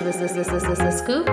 The Scoop.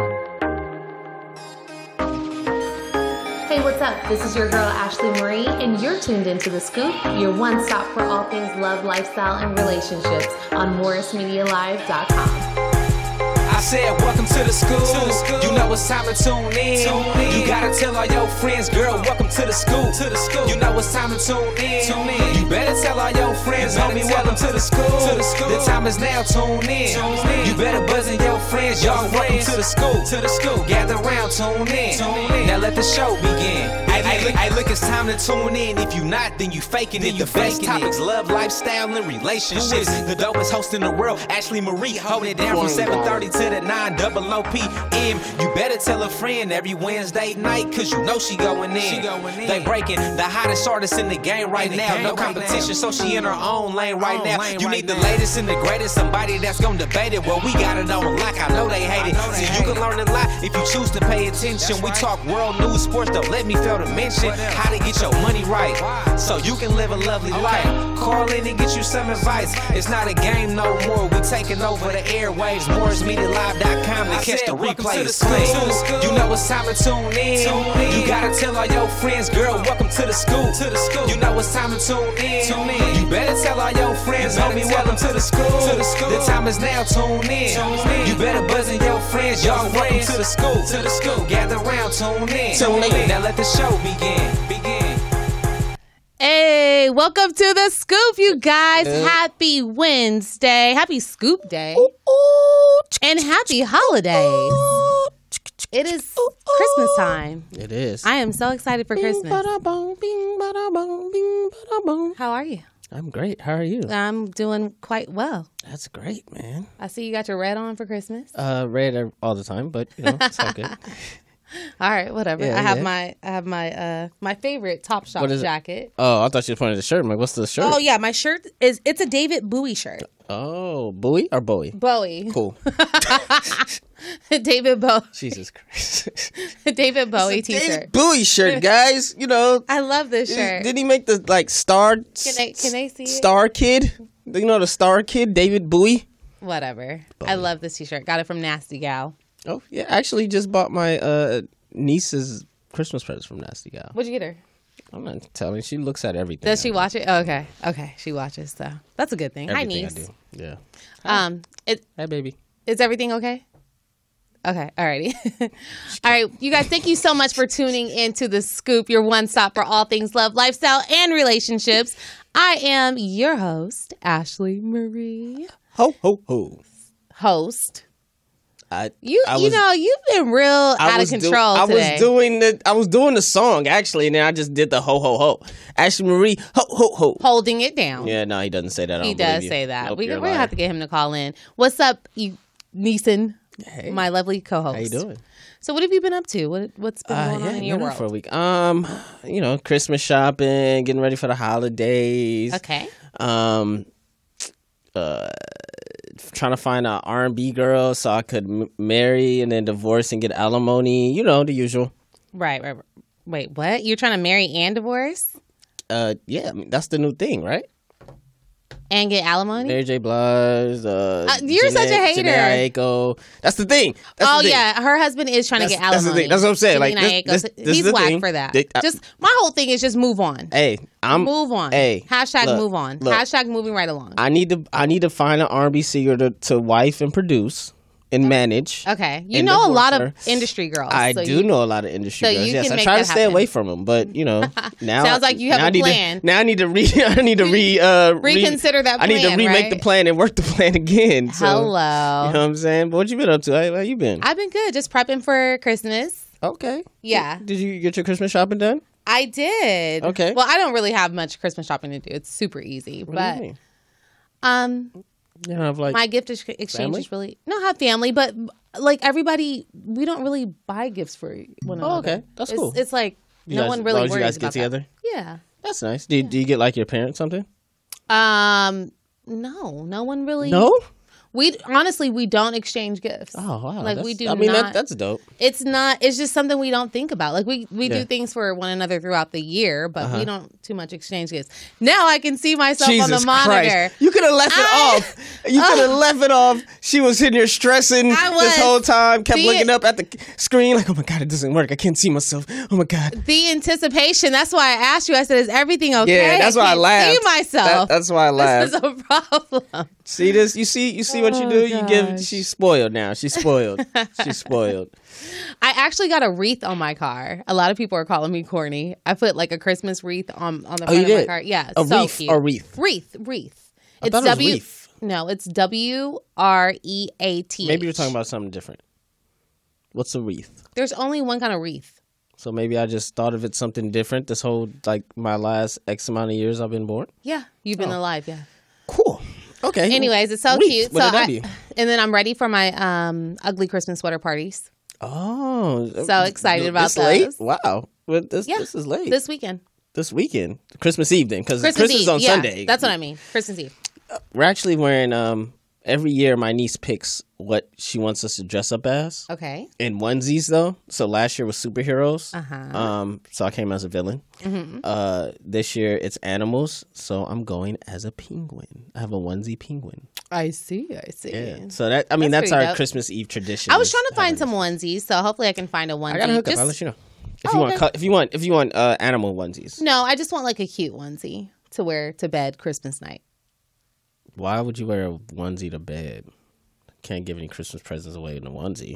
Hey, what's up? This is your girl Ashley Marie, and you're tuned into The Scoop, your one stop for all things love, lifestyle, and relationships on MorrisMediaLive.com. I said, welcome to the school. You know it's time to tune in. You gotta tell all your friends, girl, welcome to the school. You know it's time to tune in. You better tell all your friends, homie, welcome to the school. The time is now, tune in. You better buzz in your friends, y'all welcome to the school. Gather round, tune in. Now let the show begin. Hey, look, it's time to tune in. If you not, then you faking it. The best topics, love, lifestyle, and relationships. The dopest host in the world, Ashley Marie, holding it down from 7:30 to the 9:00 p.m. You better tell a friend every Wednesday night, cause you know she going in. They breaking the hottest artist in the game right now. No competition, so she in her own lane right now. You need the latest and the greatest, somebody that's gonna debate it. Well, we got it on lock, I know they hate it. See, you can learn a lot if you choose to pay attention. We talk world news, sports, don't let me fail to mention how to get your money right, so you can live a lovely life. Call in and get you some advice. It's not a game no more, we taking over the airwaves. MorrisMediaLive.com to catch the replays. You know it's time to tune in. You gotta tell all your friends, girl, welcome to the school. You know it's time to tune in. You better tell all your friends, homie, welcome to the school. The time is now, tune in. You better buzz in your friends, y'all welcome to the school. Gather round, tune in. Now let the show begin. Hey, welcome to The Scoop, you guys. Happy Wednesday. Happy Scoop Day. And happy holidays. It is Christmas time. It is. I am so excited for Christmas. How are you? I'm great. How are you? I'm doing quite well. That's great, man. I see you got your red on for Christmas. Red all the time, but you know, it's all good. All right, whatever. Yeah, I have my favorite Topshop jacket. Oh, I thought you was pointing at the shirt. I'm like, what's the shirt? Oh yeah, my shirt it's a David Bowie shirt. Oh, Bowie or Bowie? Bowie. Cool. David Bowie. Jesus Christ. David Bowie t-shirt. David Bowie shirt, guys. You know. I love this shirt. Didn't he make the star? Can they see it? Star Kid. You know the Star Kid, David Bowie. Whatever. I love this t-shirt. Got it from Nasty Gal. Oh yeah, I actually just bought my niece's Christmas presents from Nasty Gal. What'd you get her? I'm not telling. She looks at everything. Does she watch it? Oh, okay. She watches, so that's a good thing. Everything Hi, niece. I do. Yeah. Hi, baby. Is everything okay? Okay. Alrighty. All right, you guys. Thank you so much for tuning into The Scoop, your one stop for all things love, lifestyle, and relationships. I am your host, Ashley Marie. Ho ho ho. Host. You've been real out of control today. I was doing the song actually, and then I just did the ho ho ho. Ashley Marie, ho ho ho. Holding it down. Yeah, no, he doesn't say that. He does say that. Nope, We're gonna have to get him to call in. What's up, you Neeson? Hey, my lovely co-host. How you doing? So, what have you been up to? What's been going on in your world? For a week. Christmas shopping, getting ready for the holidays. Okay. Trying to find an R&B girl so I could marry and then divorce and get alimony. You know, the usual. Right. Wait, what? You're trying to marry and divorce? Yeah, I mean, that's the new thing, right? And get alimony? Mary J. Blige. You're such a hater. Jhené Aiko. That's the thing. Yeah, her husband is trying to get alimony. That's the thing. That's what I'm saying. Jhené Aiko. He's whack for that. My whole thing is just move on. Hey, move on. Hey, hashtag move on. Hashtag moving right along. I need to find an R&B singer to wife and produce and manage. Okay, you know a lot of industry girls. I do know a lot of industry girls. Yes, I try to stay away from them, but you know now sounds like you have a plan. I need to reconsider that plan. I need to remake the plan and work the plan again. So, hello, you know what I'm saying? But what you been up to? How you been? I've been good, just prepping for Christmas. Okay. Yeah. Did you get your Christmas shopping done? I did. Okay. Well, I don't really have much Christmas shopping to do. It's super easy, what do you mean? You don't have my gift exchange family? Is really I have family, but like everybody, we don't really buy gifts for one another. Oh, okay, that's cool. It's like no one really worries you guys about get together. That. Yeah, that's nice. Do you get like your parents something? No one really. No. We don't exchange gifts. Oh wow! Like we do. That's dope. It's not. It's just something we don't think about. Like we do things for one another throughout the year, but we don't too much exchange gifts. Now I can see myself on the monitor. Christ. You could have left it off. You could have left it off. She was sitting here stressing this whole time. Kept looking up at the screen like, oh my God, it doesn't work. I can't see myself. Oh my God. The anticipation. That's why I asked you. I said, is everything okay? Yeah, that's why I laughed. See myself. That's why I laughed. This is a problem. See this? You see what you do? You give. She's spoiled now. She's spoiled. She's spoiled. I actually got a wreath on my car. A lot of people are calling me corny. I put like a Christmas wreath on the front of my car. Yeah, a so wreath cute. or wreath? Wreath. It's wreath. No, it's WREAT. Maybe you're talking about something different. What's a wreath? There's only one kind of wreath. So maybe I just thought of it something different this whole, like, my last X amount of years I've been born? Yeah, you've been alive, yeah. Cool. Okay. Anyways, it's so wreath. cute. What did W? And then I'm ready for my ugly Christmas sweater parties. Oh. So excited about this late? those. Wow. This is late. This weekend. This weekend. Christmas Eve then, because Christmas is on Sunday. That's what I mean. Christmas Eve. We're actually wearing, every year my niece picks what she wants us to dress up as. Okay. In onesies, though. So last year was superheroes. Uh-huh. So I came as a villain. Mm-hmm. This year it's animals. So I'm going as a penguin. I have a onesie penguin. I see. Yeah. So that's our dope. Christmas Eve tradition. I was trying to find some onesies, so hopefully I can find a onesie. I got a hookup. I'll let you know. If you want animal onesies. No, I just want like a cute onesie to wear to bed Christmas night. Why would you wear a onesie to bed? Can't give any Christmas presents away in a onesie.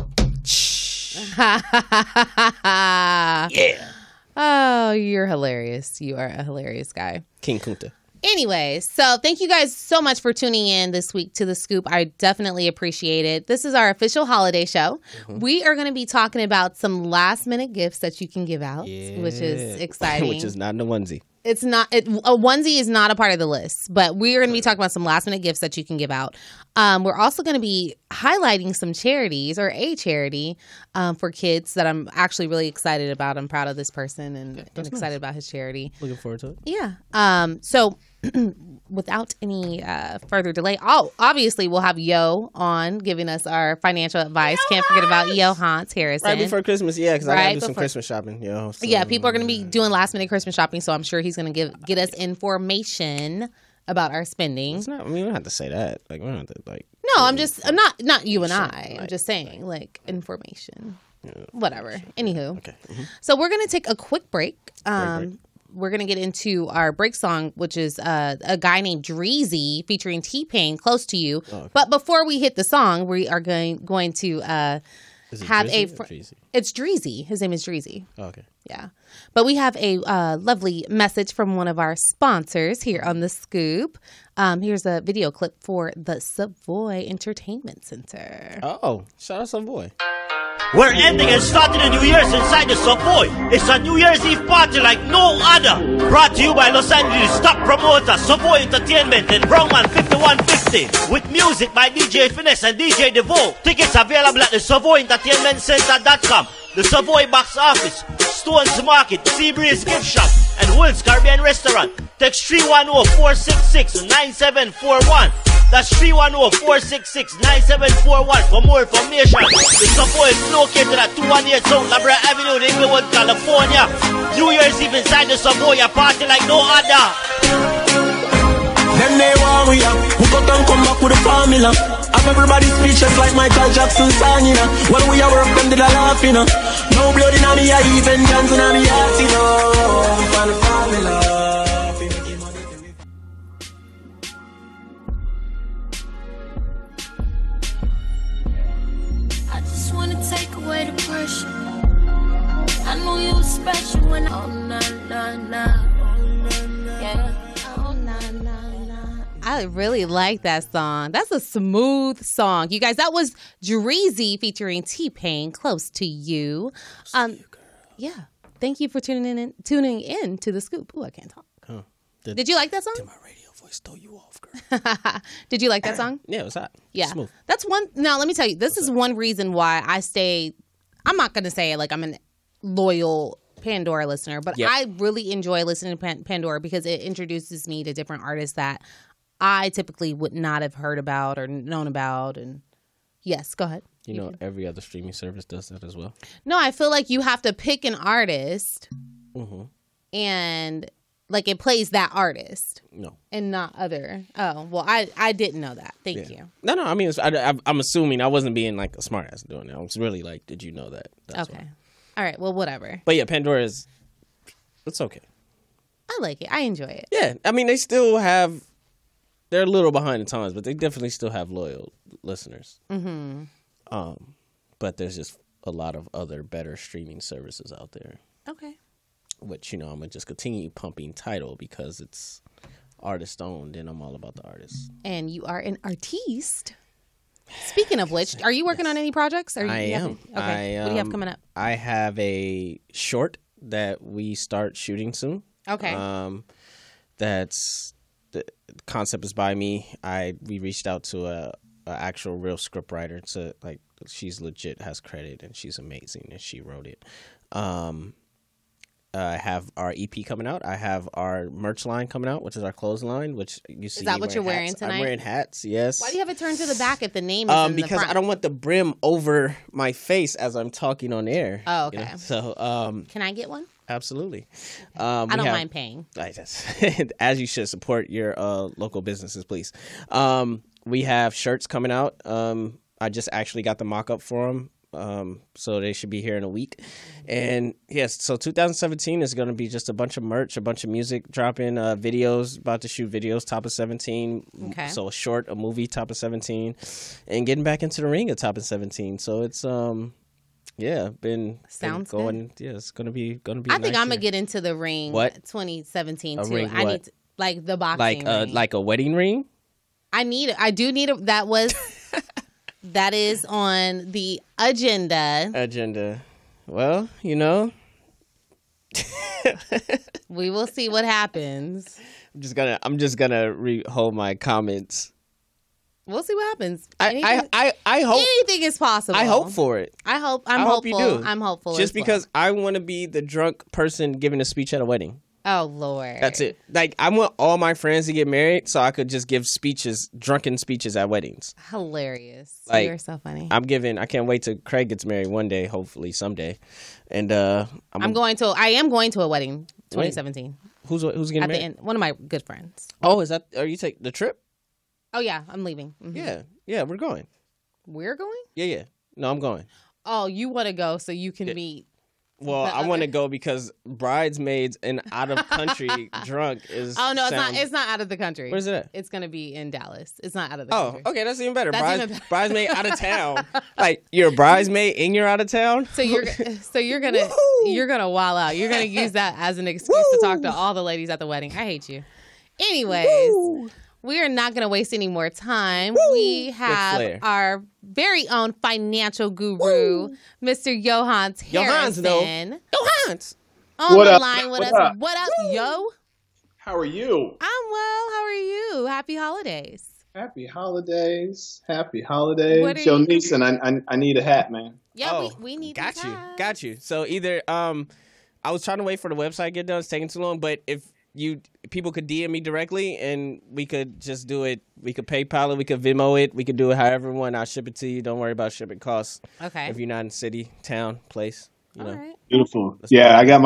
Yeah. Oh, you're hilarious. You are a hilarious guy. King Kunta. Anyways, so thank you guys so much for tuning in this week to The Scoop. I definitely appreciate it. This is our official holiday show. Mm-hmm. We are going to be talking about some last minute gifts that you can give out, which is exciting. Which is not in a onesie. It's not a onesie is not a part of the list, but we are going to be talking about some last minute gifts that you can give out. We're also going to be highlighting some charities or a charity for kids that I'm actually really excited about. I'm proud of this person and excited about his charity. Looking forward to it. Yeah. So without any further delay, obviously we'll have Yo on giving us our financial advice. Can't forget about Yo Hans Harrison. Right before Christmas, yeah, because I got to do some Christmas shopping. So, yeah, people are going to be doing last minute Christmas shopping, so I'm sure he's going to get us information about our spending. It's not. I mean, we don't have to say that. Like, we don't have to like. No, I'm not you and I. I'm just saying, like, information. Yeah. Whatever. Anywho. Okay. Mm-hmm. So we're going to take a quick break. We're going to get into our break song, which is a guy named Dreezy featuring T-Pain, Close to You. Oh, okay. But before we hit the song, we are going to have Dreezy? It's Dreezy. His name is Dreezy. Oh, okay. Yeah. But we have a lovely message from one of our sponsors here on The Scoop. Here's a video clip for the Savoy Entertainment Center. Oh, shout out Savoy. We're ending and starting a New Year's inside the Savoy. It's a New Year's Eve party like no other. Brought to you by Los Angeles top promoter Savoy Entertainment and Brownman 5150. With music by DJ Finesse and DJ Devo. Tickets available at the SavoyEntertainmentCenter.com. The Savoy Box Office, Stones Market, Seabreeze Gift Shop, and Will's Caribbean Restaurant. Text 310-466-9741. That's 310-466-9741 for more information. The Savoy is located at 218 South La Brea Avenue in Inglewood, California. New Year's Eve inside the Savoy, a party like no other. Then they want we up, who got and come back with the formula. Have everybody speechless like Michael Jackson song, you know. When we are work, them did a laugh, you know. No blood in me, I even Johnson and me heart, you know. For the formula. I just wanna take away the pressure. I know you were special when oh nah nah nah. Yeah. Oh nah nah. I really like that song. That's a smooth song. You guys, that was Dreezy featuring T-Pain, Close to You. Yeah. Thank you for tuning in to The Scoop. Ooh, I can't talk. Huh. Did you like that song? Did my radio voice throw you off, girl? Did you like that song? Yeah, it was hot. Yeah. Smooth. That's one. Now, let me tell you, this is one reason why I stay. I'm not going to say like I'm a loyal Pandora listener, but I really enjoy listening to Pandora because it introduces me to different artists that I typically would not have heard about or known about. And yes, go ahead. You know, every other streaming service does that as well. No, I feel like you have to pick an artist and like it plays that artist. No. And not other. Oh, well, I didn't know that. Thank you. No. I mean, I'm assuming I wasn't being like a smart ass doing it. I was really like, did you know that? That's okay. why. All right. Well, whatever. But yeah, Pandora it's okay. I like it. I enjoy it. Yeah. I mean, they're a little behind the times, but they definitely still have loyal listeners. Mm-hmm. But there's just a lot of other better streaming services out there. Okay. Which, I'm going to just continue pumping Tidal because it's artist owned and I'm all about the artists. And you are an artiste. Speaking of which, are you working on any projects? I am. Okay. What do you have coming up? I have a short that we start shooting soon. Okay. The concept is by me. We reached out to a actual real script writer to like she's legit has credit and she's amazing and she wrote it. I have our EP coming out. I have our merch line coming out, which is our clothes line, which you see. Is that what you're wearing tonight? I'm wearing hats, yes. Why do you have it turned to the back if the name is in the because front? I don't want the brim over my face as I'm talking on air. Oh, okay. So, can I get one? Absolutely. I don't mind paying. As you should support your local businesses, please. We have shirts coming out. I just actually got the mock-up for them. So they should be here in a week. And yes, so 2017 is going to be just a bunch of merch, a bunch of music dropping, videos, about to shoot videos, top of 17. Okay. So a short, a movie, top of 17, and getting back into the ring at top of 17. So it's, been going. Good. Yeah, it's gonna be. I think I'm gonna get into the ring. What? 2017 a too. Ring, I need like the boxing ring. Like a wedding ring. I do need it. That is on the agenda. Well, we will see what happens. I'm just gonna hold my comments. We'll see what happens. I hope anything is possible. I hope for it. I'm hopeful. Hope you do. I'm hopeful. Just because I want to be the drunk person giving a speech at a wedding. Oh Lord. That's it. Like I want all my friends to get married so I could just give drunken speeches at weddings. Hilarious. Like, you're so funny. I can't wait till Craig gets married one day, hopefully someday. And I am going to a wedding 2017. Who's getting married? At the end, one of my good friends. Oh, are you take the trip? Oh yeah, I'm leaving. Mm-hmm. Yeah, we're going. We're going? Yeah. No, I'm going. Oh, you want to go so you can meet. Well, I want to go because bridesmaids and out of country drunk is. Oh no, it's not out of the country. Where's it at? It's gonna be in Dallas. It's not out of the country. Oh, okay, that's even better. Bridesmaid out of town. Like you're a bridesmaid and you're out of town. So you're gonna wall out. You're gonna use that as an excuse to talk to all the ladies at the wedding. I hate you. Anyways. We are not going to waste any more time. Woo! We have our very own financial guru, Mr. Johans Harrison. Johans. On the line with us. What up, yo? How are you? I'm well. How are you? Happy holidays. Happy holidays. Happy holidays. Yo, Neeson, I need a hat, man. Yeah, we need a hat. Got you. So either I was trying to wait for the website to get done. It's taking too long, but if people could DM me directly and we could just do it. We could PayPal it, we could Venmo it, we could do it however we want. I'll ship it to you. Don't worry about shipping costs. Okay. If you're not in city, town, place, All right. Beautiful. I got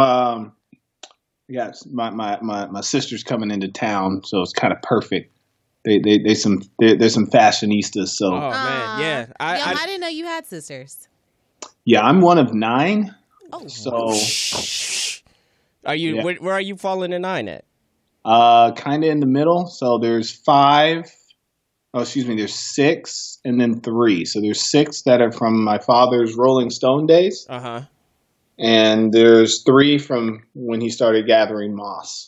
my sister's coming into town, so it's kind of perfect. There's some fashionistas. So. Oh man, yeah. I didn't know you had sisters. Yeah, I'm one of 9. Oh. So. Are you? Yeah. Where are you falling in 9 at? Kind of in the middle. So there's 5. Oh, excuse me. There's 6 and then 3. So there's 6 that are from my father's Rolling Stone days. And there's 3 from when he started gathering moss.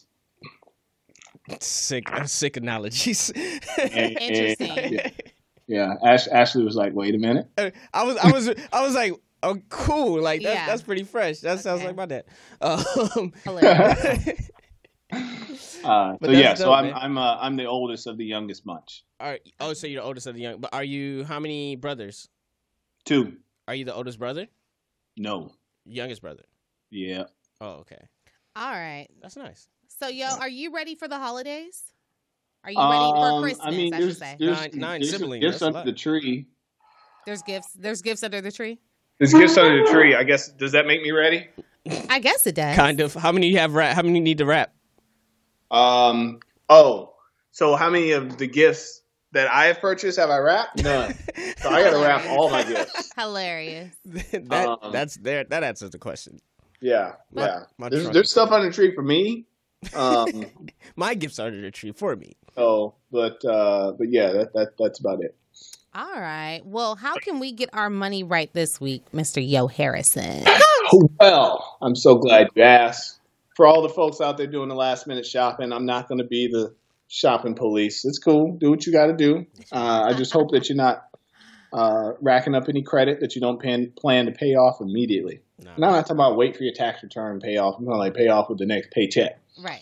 Sick analogies. Interesting. Yeah. Ashley was like, "Wait a minute." I was like. Oh, cool! Like that's pretty fresh. That sounds like my dad. Hilarious. So I'm the oldest of the youngest bunch. All right. Oh, so you're the oldest of the young. But are you? How many brothers? 2. Are you the oldest brother? No. Youngest brother. Yeah. Oh, okay. All right. That's nice. So, are you ready for the holidays? Are you ready for Christmas? I mean, I should say. there's Nine there's siblings, gifts that's a under lot. the tree. There's gifts under the tree. There's gifts under the tree. I guess, does that make me ready? I guess it does. Kind of. How many you have? How many need to wrap? So how many of the gifts that I have purchased have I wrapped? None. So I got to wrap all my gifts. Hilarious. That answers the question. Yeah, yeah. My There's stuff under the tree for me. My gifts are under the tree for me. But yeah, that's about it. All right. Well, how can we get our money right this week, Mr. Yo Harrison? Well, I'm so glad you asked. For all the folks out there doing the last minute shopping, I'm not going to be the shopping police. It's cool. Do what you got to do. I just hope that you're not racking up any credit that you don't plan to pay off immediately. No. And I'm not talking about wait for your tax return and pay off. I'm going to pay off with the next paycheck. Right.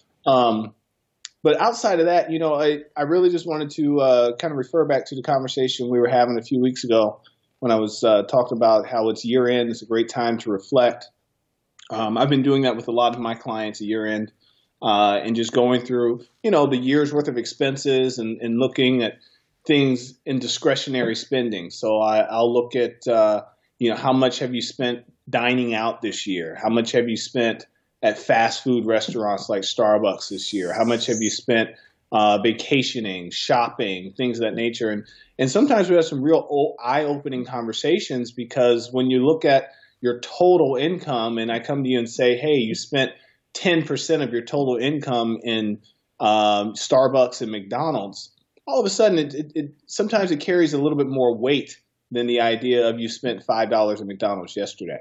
But outside of that, I really just wanted to kind of refer back to the conversation we were having a few weeks ago when I was talking about how it's year end. It's a great time to reflect. I've been doing that with a lot of my clients at year end and just going through, the year's worth of expenses and looking at things in discretionary spending. So I'll look at, how much have you spent dining out this year? How much have you spent at fast food restaurants like Starbucks this year? How much have you spent vacationing, shopping, things of that nature? And sometimes we have some real eye-opening conversations because when you look at your total income and I come to you and say, hey, you spent 10% of your total income in Starbucks and McDonald's, all of a sudden sometimes it carries a little bit more weight than the idea of you spent $5 at McDonald's yesterday.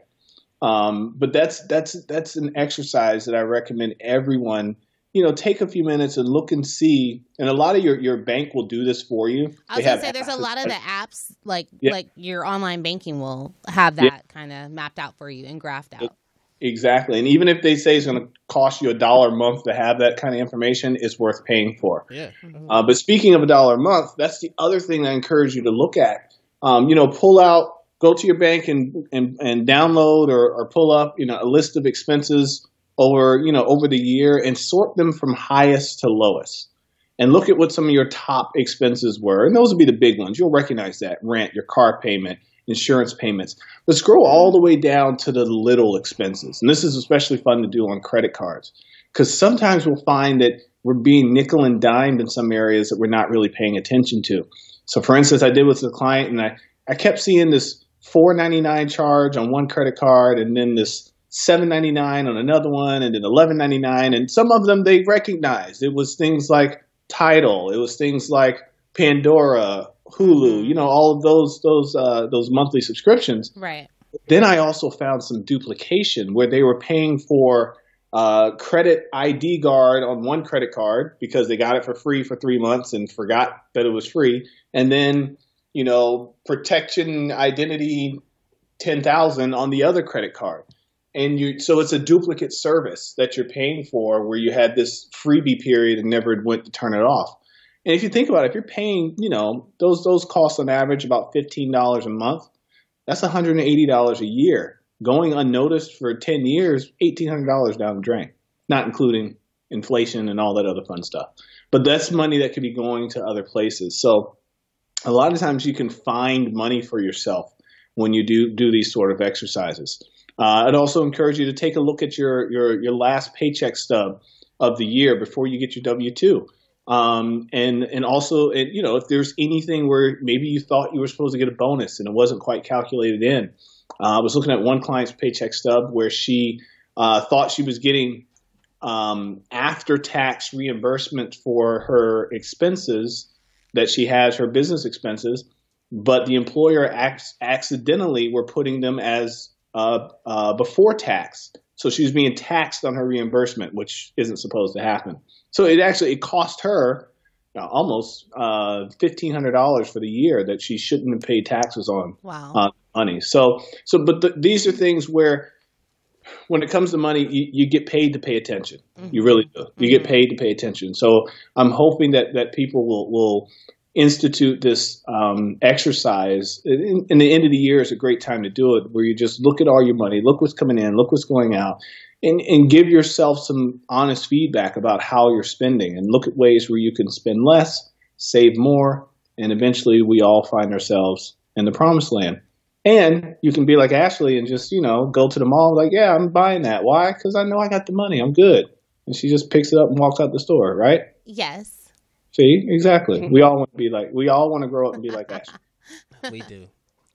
But that's an exercise that I recommend everyone, take a few minutes and look and see. And a lot of your bank will do this for you. I was going to say there's a lot of the apps like your online banking will have that kind of mapped out for you and graphed out. Exactly. And even if they say it's going to cost you $1 a month to have that kind of information, it's worth paying for. Yeah. Mm-hmm. But speaking of $1 a month, that's the other thing I encourage you to look at. Pull out. Go to your bank and download or pull up, a list of expenses over the year and sort them from highest to lowest and look at what some of your top expenses were. And those will be the big ones. You'll recognize that: rent, your car payment, insurance payments. But scroll all the way down to the little expenses. And this is especially fun to do on credit cards because sometimes we'll find that we're being nickel and dimed in some areas that we're not really paying attention to. So for instance, I did with a client and I kept seeing this $4.99 charge on one credit card and then this $7.99 on another one and then $11.99. And some of them they recognized. It was things like Tidal. It was things like Pandora, Hulu, all of those monthly subscriptions. Right. Then I also found some duplication where they were paying for credit ID guard on one credit card because they got it for free for 3 months and forgot that it was free. And then protection identity 10,000 on the other credit card. And so it's a duplicate service that you're paying for where you had this freebie period and never went to turn it off. And if you think about it, if you're paying, those costs on average about $15 a month, that's $180 a year. Going unnoticed for 10 years, $1,800 down the drain, not including inflation and all that other fun stuff. But that's money that could be going to other places. So a lot of times you can find money for yourself when you do these sort of exercises. I'd also encourage you to take a look at your last paycheck stub of the year before you get your W-2. And also, if there's anything where maybe you thought you were supposed to get a bonus and it wasn't quite calculated in. I was looking at one client's paycheck stub where she thought she was getting after-tax reimbursement for her expenses that she has, her business expenses, but the employer accidentally were putting them as before tax. So she was being taxed on her reimbursement, which isn't supposed to happen. So it cost her almost $1,500 for the year that she shouldn't have paid taxes on. Wow. Money. These are things where when it comes to money, you get paid to pay attention. Mm-hmm. You really do. You get paid to pay attention. So I'm hoping that people will institute this exercise. And the end of the year is a great time to do it, where you just look at all your money, look what's coming in, look what's going out, and give yourself some honest feedback about how you're spending, and look at ways where you can spend less, save more, and eventually we all find ourselves in the promised land. And you can be like Ashley and just, go to the mall like, yeah, I'm buying that. Why? Because I know I got the money. I'm good. And she just picks it up and walks out the store, right? Yes. See, exactly. We all want to grow up and be like Ashley. We do.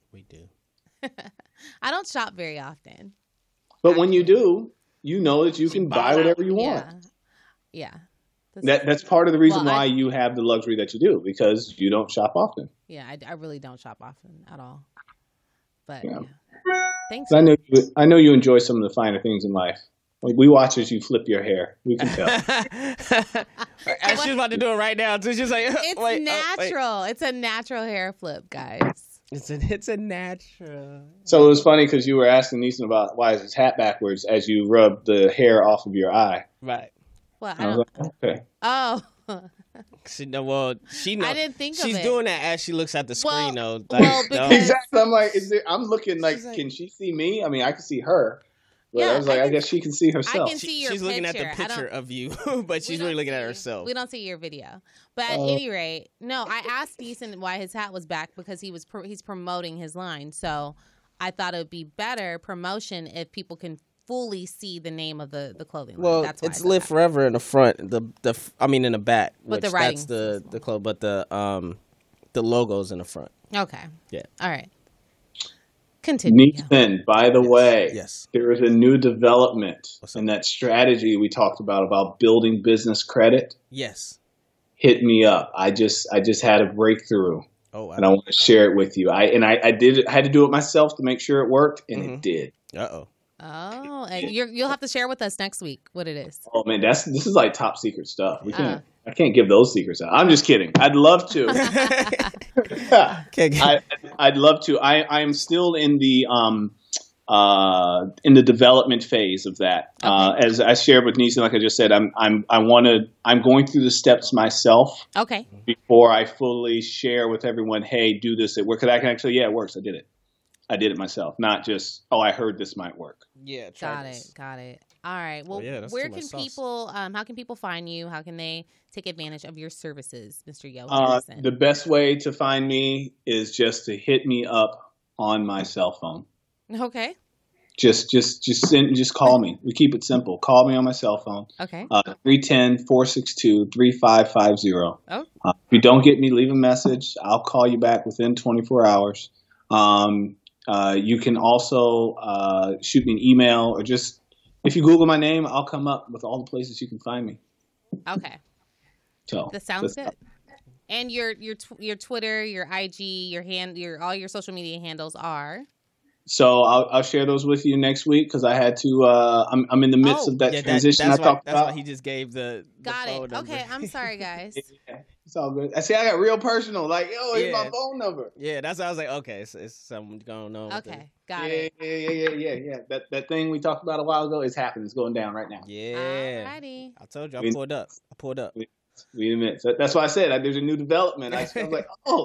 I don't shop very often. But when you do, you know that you can buy whatever you want. Yeah. That's part of the reason why you have the luxury that you do, because you don't shop often. Yeah, I really don't shop often at all. But yeah. Thanks. I know you enjoy some of the finer things in life. Like, we watch as you flip your hair. We can tell. She's about to do it right now. So she's like, it's natural. It's a natural hair flip, guys. It's a natural. So it was funny because you were asking Neeson about why is his hat backwards as you rub the hair off of your eye. Right. Well, I was like, okay. Oh. She knows. I didn't think of it. She's doing that as she looks at the screen, though. Exactly. I'm like, I'm looking like, can she see me? I mean, I can see her. But I was like, I guess she can see herself. I can see your She's picture. looking at the picture of you, but she's really looking at herself. We don't see your video. But at any rate, no, I asked Neeson why his hat was back because he's promoting his line. So I thought it would be better promotion if people can fully see the name of the clothing line. Well, that's why it's Live Forever in the front. In the back. But the writing. That's the clothes, but the logo's in the front. Okay. Yeah. All right. Continue. Neeson, by the way, yes, there is a new development in that strategy we talked about building business credit. Yes. Hit me up. I just had a breakthrough. Oh, wow. And I want to share it with you. I had to do it myself to make sure it worked, and it did. Uh-oh. Oh, and you'll have to share with us next week what it is. Oh man, this is like top secret stuff. I can't give those secrets out. I'm just kidding. I'd love to. I'd love to. I am still in the development phase of that. Okay. As I shared with Neeson, like I just said, I'm going through the steps myself. Okay. Before I fully share with everyone, hey, do this. It works. Because I can actually, it works. I did it myself, not just, I heard this might work. Yeah, got it. All right. Well, where can people, how can people find you? How can they take advantage of your services, Mr. Yo? The best way to find me is just to hit me up on my cell phone. Okay. Just call me. We keep it simple. Call me on my cell phone. Okay. 310-462-3550. Oh. If you don't get me, leave a message. I'll call you back within 24 hours. You can also shoot me an email, or just, if you Google my name, I'll come up with all the places you can find me. Okay. So that sounds good. And your Twitter, your IG, all your social media handles are. So I'll share those with you next week because I had to. I'm in the midst of that transition. That's about. Why he just gave the got phone it. number. Okay, I'm sorry, guys. It's all good. I got real personal. Like, here's my phone number. Yeah, that's why I was like, okay, it's something going on. Okay, got it. Yeah. That thing we talked about a while ago is happening. It's going down right now. Yeah. Alrighty. I told you I pulled up. We admit. So that's why I said there's a new development. I was like,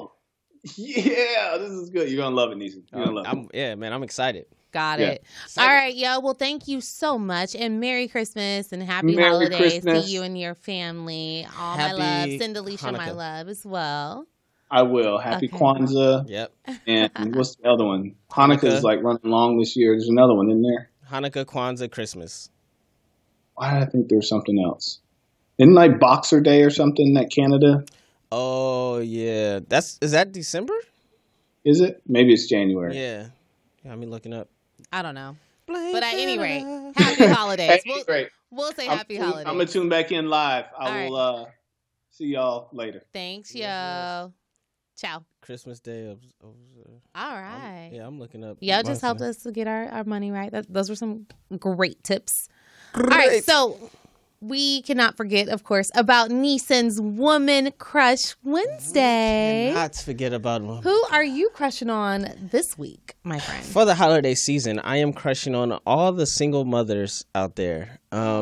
yeah, this is good. You're gonna love it, Neeson. You're gonna love it. Yeah, man, I'm excited. Got it. All right, yo. Well, thank you so much, and Merry Christmas and Happy Holidays to you and your family. All my love. Send Alicia my love as well. I will. Happy Kwanzaa. Yep. And what's the other one? Hanukkah is like running long this year. There's another one in there. Hanukkah, Kwanzaa, Christmas. Why did I think there was something else? Isn't like Boxer Day or something at Canada? Oh yeah, is that December? Is it? Maybe it's January. Yeah, I'm looking up. I don't know. But at any rate, happy holidays. We'll say happy holidays. I'm going to tune back in live. I will see y'all later. Thanks, yo. Ciao. Christmas Day. All right. I'm looking up. Y'all just helped us to get our money right. Those were some great tips. All right, so we cannot forget, of course, about Neeson's Woman Crush Wednesday. Not forget about one. Who are you crushing on this week, my friend? For the holiday season, I am crushing on all the single mothers out there.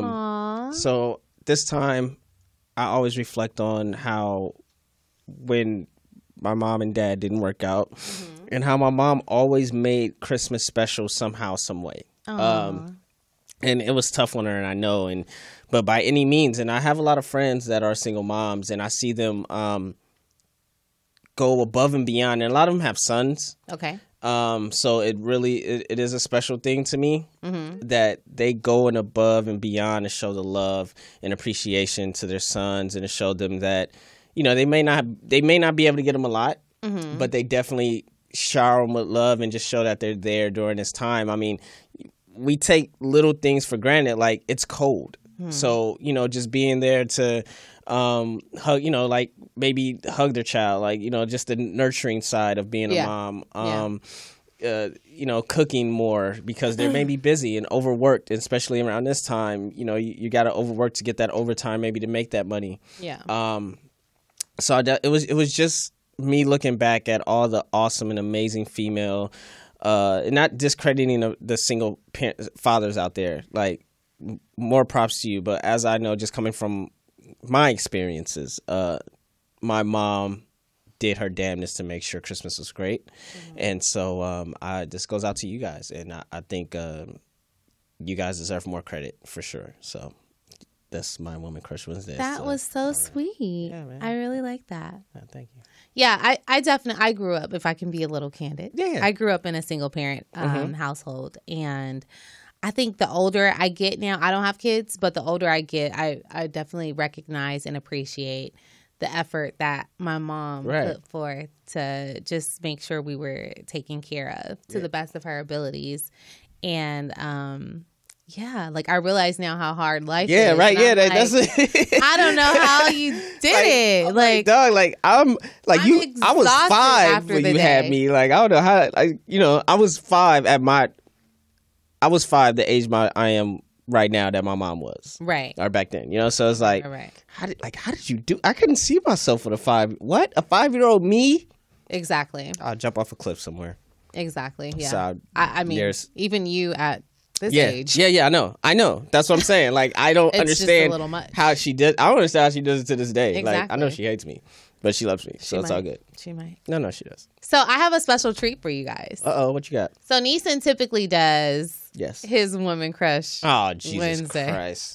So this time, I always reflect on how when my mom and dad didn't work out, and how my mom always made Christmas special somehow, some way. And it was tough on her, and I know. But by any means, and I have a lot of friends that are single moms, and I see them go above and beyond. And a lot of them have sons. Okay. So it really it is a special thing to me that they go and above and beyond to show the love and appreciation to their sons, and to show them that, you know, they may not be able to get them a lot, but they definitely shower them with love and just show that they're there during this time. I mean, we take little things for granted, like it's cold. So, you know, just being there to hug, you know, like maybe hug their child, like, you know, just the nurturing side of being a mom. You know, cooking more because they're maybe busy and overworked, especially around this time. You know, you got to overwork to get that overtime, maybe to make that money. Yeah. So it was just me looking back at all the awesome and amazing female, not discrediting the single fathers out there. Like, more props to you. But as I know, just coming from my experiences, my mom did her damnness to make sure Christmas was great. And so this goes out to you guys. And I think you guys deserve more credit for sure. So that's my Woman Crush Wednesday. That was so sweet. Yeah, man. I really like that. Thank you. Yeah, I definitely, I grew up, if I can be a little candid. Yeah. I grew up in a single parent household. And I think the older I get now, I don't have kids, but the older I get, I definitely recognize and appreciate the effort that my mom put forth to just make sure we were taken care of to the best of her abilities. And yeah, like I realize now how hard life is. Yeah, right. Yeah, that's I don't know how you did it. Like, dog, like I'm you. I was 5 when you had me. Like, I don't know how. Like, you know, I was 5 I was 5 the age I am right now that my mom was. Right. Or back then, you know. So it's like, how did you do? I couldn't see myself with a 5-year-old me. Exactly. I'll jump off a cliff somewhere. Exactly. Yeah. So I mean, even you at this age. Yeah. I know. That's what I'm saying. Like, I don't understand just a little much. how she did. I don't understand how she does it to this day. Exactly. Like, I know she hates me, but she loves me, so it's all good. She might. No, she does. So I have a special treat for you guys. What you got? So Neeson typically does his Woman Crush. Oh, Jesus Wednesday. Christ.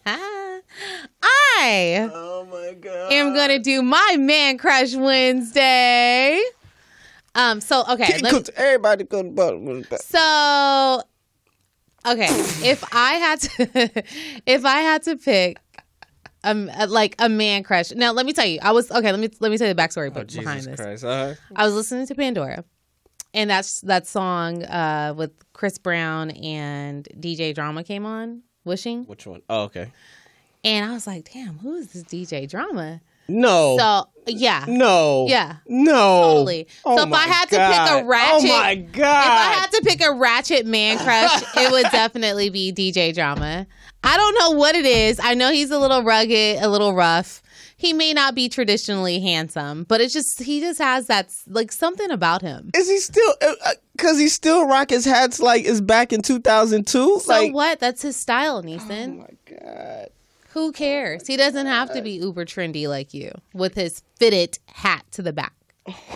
I am going to do my Man Crush Wednesday. So, okay. Everybody go. So, okay. If I had to pick like a man crush. Now, let me tell you. Let me tell you the backstory behind this. Christ. I was listening to Pandora, and that song with Chris Brown and DJ Drama came on. Wishing. Which one? Oh, okay. And I was like, damn, who is this DJ Drama? No. So, yeah. No. Yeah. No. Totally. Oh, so if I had to pick a ratchet. Oh my God. If I had to pick a ratchet man crush, it would definitely be DJ Drama. I don't know what it is. I know he's a little rugged, a little rough. He may not be traditionally handsome, but he just has that, like, something about him. Is he still, because he still rock his hats like is back in 2002? So like, what? That's his style, Neeson. Oh my God. Who cares? He doesn't have to be uber trendy like you with his fitted hat to the back.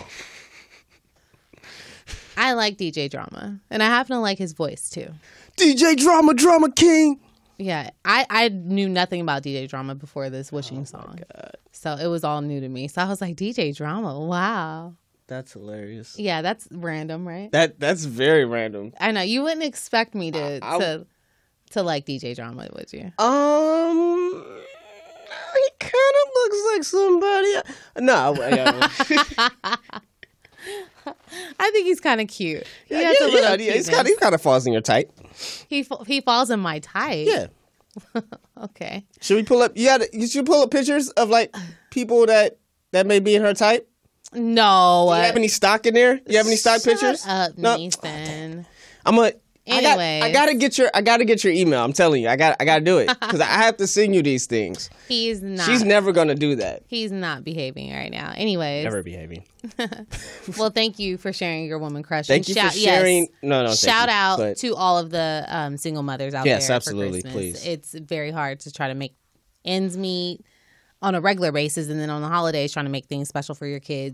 I like DJ Drama, and I happen to like his voice too. DJ Drama, Drama King. Yeah, I knew nothing about DJ Drama before this Wishing song. So it was all new to me. So I was like, DJ Drama, wow. That's hilarious. Yeah, that's random, right? That's very random. I know. You wouldn't expect me to like DJ Drama, would you? He kind of looks like somebody. No, I think he's kind of cute. He kind of falls in your type. He falls in my type. Yeah. Okay. Should we pull up? You should pull up pictures of like people that may be in her type. No. Do you have any stock in there? You have any stock pictures? No. Neeson. Anyway, I gotta get your email. I'm telling you, I gotta do it because I have to send you these things. He's not. She's never gonna do that. He's not behaving right now. Anyways, never behaving. Well, thank you for sharing your woman crush. Thank you for sharing. Yes, shout out to all of the single mothers out there. Yes, absolutely. For Please. It's very hard to try to make ends meet on a regular basis, and then on the holidays, trying to make things special for your kids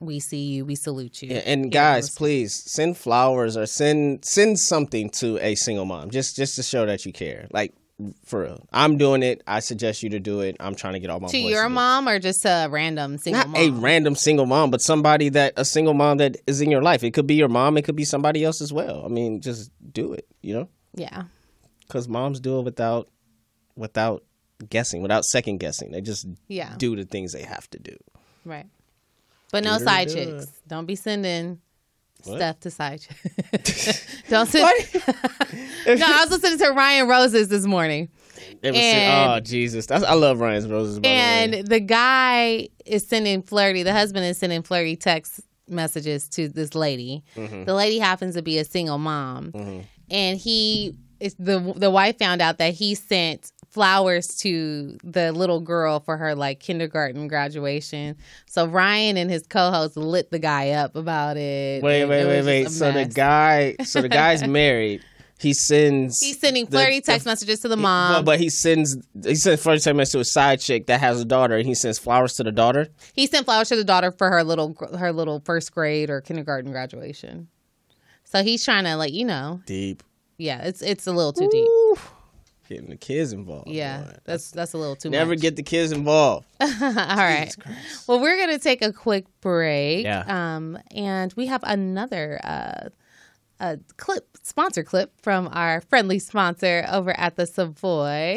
we see you, we salute you. Yeah, and guys, please send flowers or send something to a single mom, just to show that you care. Like, for real, I'm doing it. I suggest you to do it. I'm trying to get all my to boys your to mom or just a random single Not mom? a random single mom, but a single mom that is in your life. It could be your mom. It could be somebody else as well. I mean, just do it. Yeah. Because moms do it without guessing, without second guessing. They just do the things they have to do. Right. But no side chicks. Don't be sending stuff to side chicks. Don't send. No, I was listening to Ryan Roses this morning. Oh, Jesus. I love Ryan Roses, by the way. The guy is sending flirty, the husband is sending flirty text messages to this lady. Mm-hmm. The lady happens to be a single mom. Mm-hmm. And the wife found out that he sent flowers to the little girl for her like kindergarten graduation. So Ryan and his co-host lit the guy up about it. Wait. So the guy's married. He's sending flirty text messages to the mom. But he sends flirty text messages to a side chick that has a daughter, and he sends flowers to the daughter. He sent flowers to the daughter for her little first grade or kindergarten graduation. So he's trying to deep. Yeah, it's a little too deep. Getting the kids involved. Yeah, boy. That's a little too much. Never get the kids involved. All right. Well, we're going to take a quick break. Yeah. And we have another sponsor clip from our friendly sponsor over at the Savoy.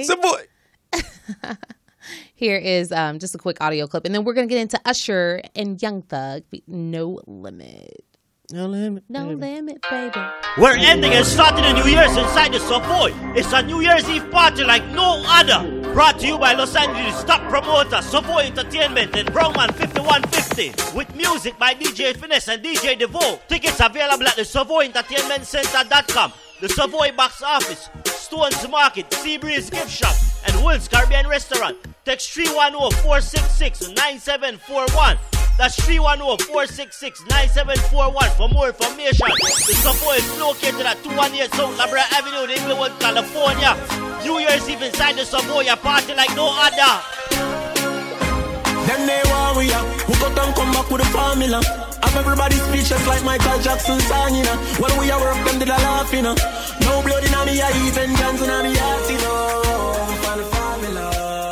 Here is just a quick audio clip. And then we're going to get into Usher and Young Thug, No Limit. No limit. No limit, baby. We're ending and starting a New Year's inside the Savoy. It's a New Year's Eve party like no other. Brought to you by Los Angeles top promoter Savoy Entertainment and Brownman 5150. With music by DJ Finesse and DJ Devo. Tickets available at the SavoyEntertainmentCenter.com, the Savoy Box Office, Stones Market, Seabreeze Gift Shop, and Will's Caribbean Restaurant. Text 310-466-9741. That's 310-466-9741 for more information. The Savoy is located at 218 South Labrador Avenue in Inglewood, California. New Year's Eve inside the Savoy, a party like no other. Them they want we up. Who got them come back with a formula? Have everybody speechless like Michael Jackson song, you know. When we are work, them did a laugh, you know. No blood in me, I even Johnson on me heart, you know. Find the formula.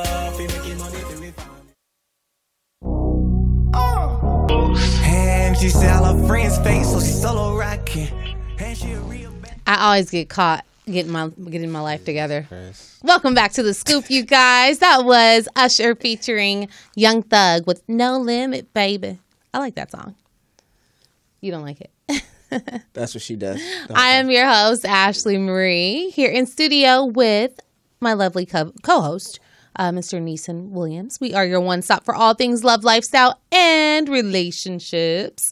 And she said all her friends' face, so she solo rocking. And she a real bad. I always get caught getting my life together. Welcome back to The Scoop, you guys. That was Usher featuring Young Thug with No Limit, Baby. I like that song. You don't like it? That's what she does. I am your host, Ashley Marie, here in studio with my lovely co-host, Mr. Neeson Williams. We are your one stop for all things love, lifestyle, and relationships.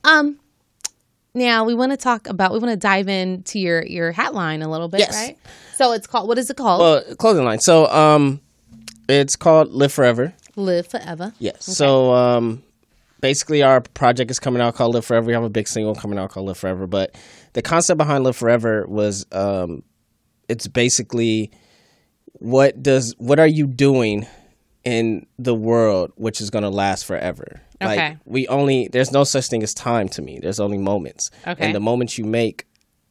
Now we want to dive into your hat line a little bit, yes. Right? So it's called, what is it called? Well, clothing line. So it's called Live Forever. Live Forever. Yes. Okay. So basically our project is coming out called Live Forever. We have a big single coming out called Live Forever. But the concept behind Live Forever was it's basically what are you doing in the world which is going to last forever? Okay. Like there's no such thing as time to me. There's only moments. Okay. And the moments you make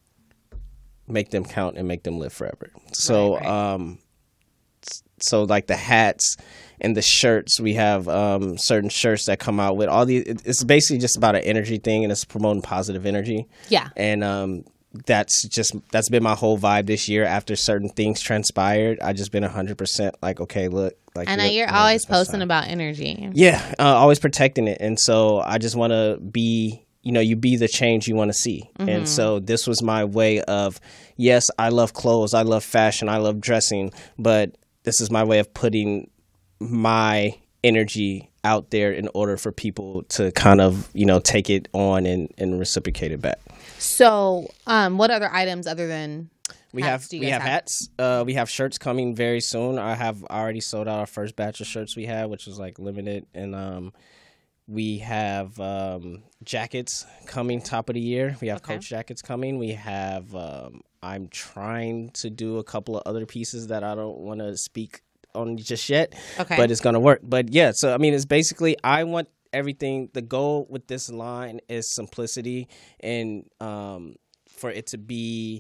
them count and make them live forever. So right. So like the hats and the shirts, we have certain shirts that come out with all these. It's basically just about an energy thing, and it's promoting positive energy. Yeah. And that's been my whole vibe this year. After certain things transpired, I just been 100% like, okay, look. Like, I know you're always posting about energy. Yeah, always protecting it, and so I just want to be. You be the change you want to see. Mm-hmm. And so this was my way of, yes, I love clothes, I love fashion, I love dressing, but this is my way of putting my energy out there in order for people to kind of, take it on and reciprocate it back. So what other items other than hats we have hats. We have shirts coming very soon. I already sold out our first batch of shirts we had, which was like limited. And we have jackets coming top of the year. We have Coach jackets coming. We have I'm trying to do a couple of other pieces that I don't want to speak on just yet. Okay. But it's going to work. But yeah, so I mean, it's basically I want everything. The goal with this line is simplicity, and for it to be,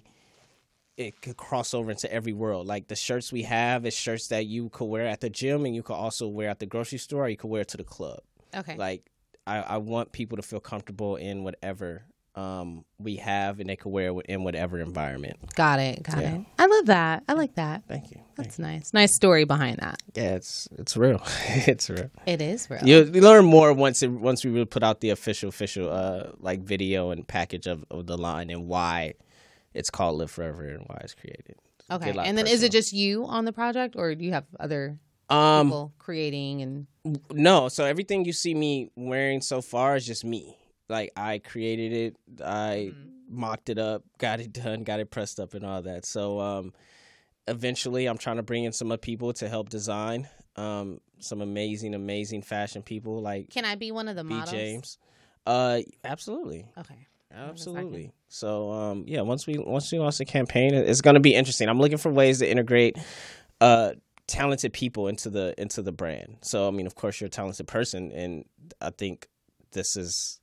it could cross over into every world. Like the shirts we have is shirts that you could wear at the gym, and you could also wear at the grocery store, or you could wear it to the club. Okay. Like I want people to feel comfortable in whatever we have, and they could wear it in whatever environment. Got it. I love that. I like that. Thank you. That's nice. Nice story behind that. Yeah, it's real. It's real. It is real. You learn more once we really put out the official like video and package of the line and why it's called Live Forever and why it's created. Okay. And then is it just you on the project, or do you have other people creating? And no, so everything you see me wearing so far is just me. Like I created it, I mocked it up, got it done, got it pressed up and all that. So eventually I'm trying to bring in some other people to help design, some amazing fashion people. Like, can I be one of the models? James. Absolutely. Okay. Absolutely. So yeah, once we launch the campaign, it's going to be interesting. I'm looking for ways to integrate talented people into the brand. So I mean, of course, you're a talented person, and I think this is,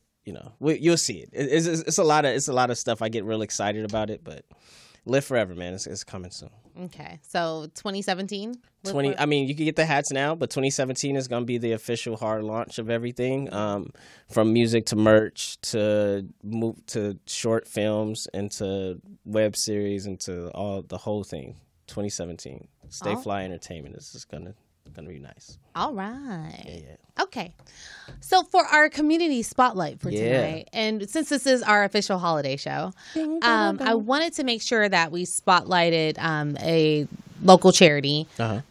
you'll see it. It's a lot of stuff. I get real excited about it, but Live Forever, man, it's coming soon. Okay, so 2017. I mean, you can get the hats now, but 2017 is going to be the official hard launch of everything, from music to merch to move to short films and to web series and to the whole thing. 2017. Stay Fly Entertainment. This is gonna be nice. All right. Yeah. Okay. So for our community spotlight for tonight, and since this is our official holiday show, I wanted to make sure that we spotlighted a local charity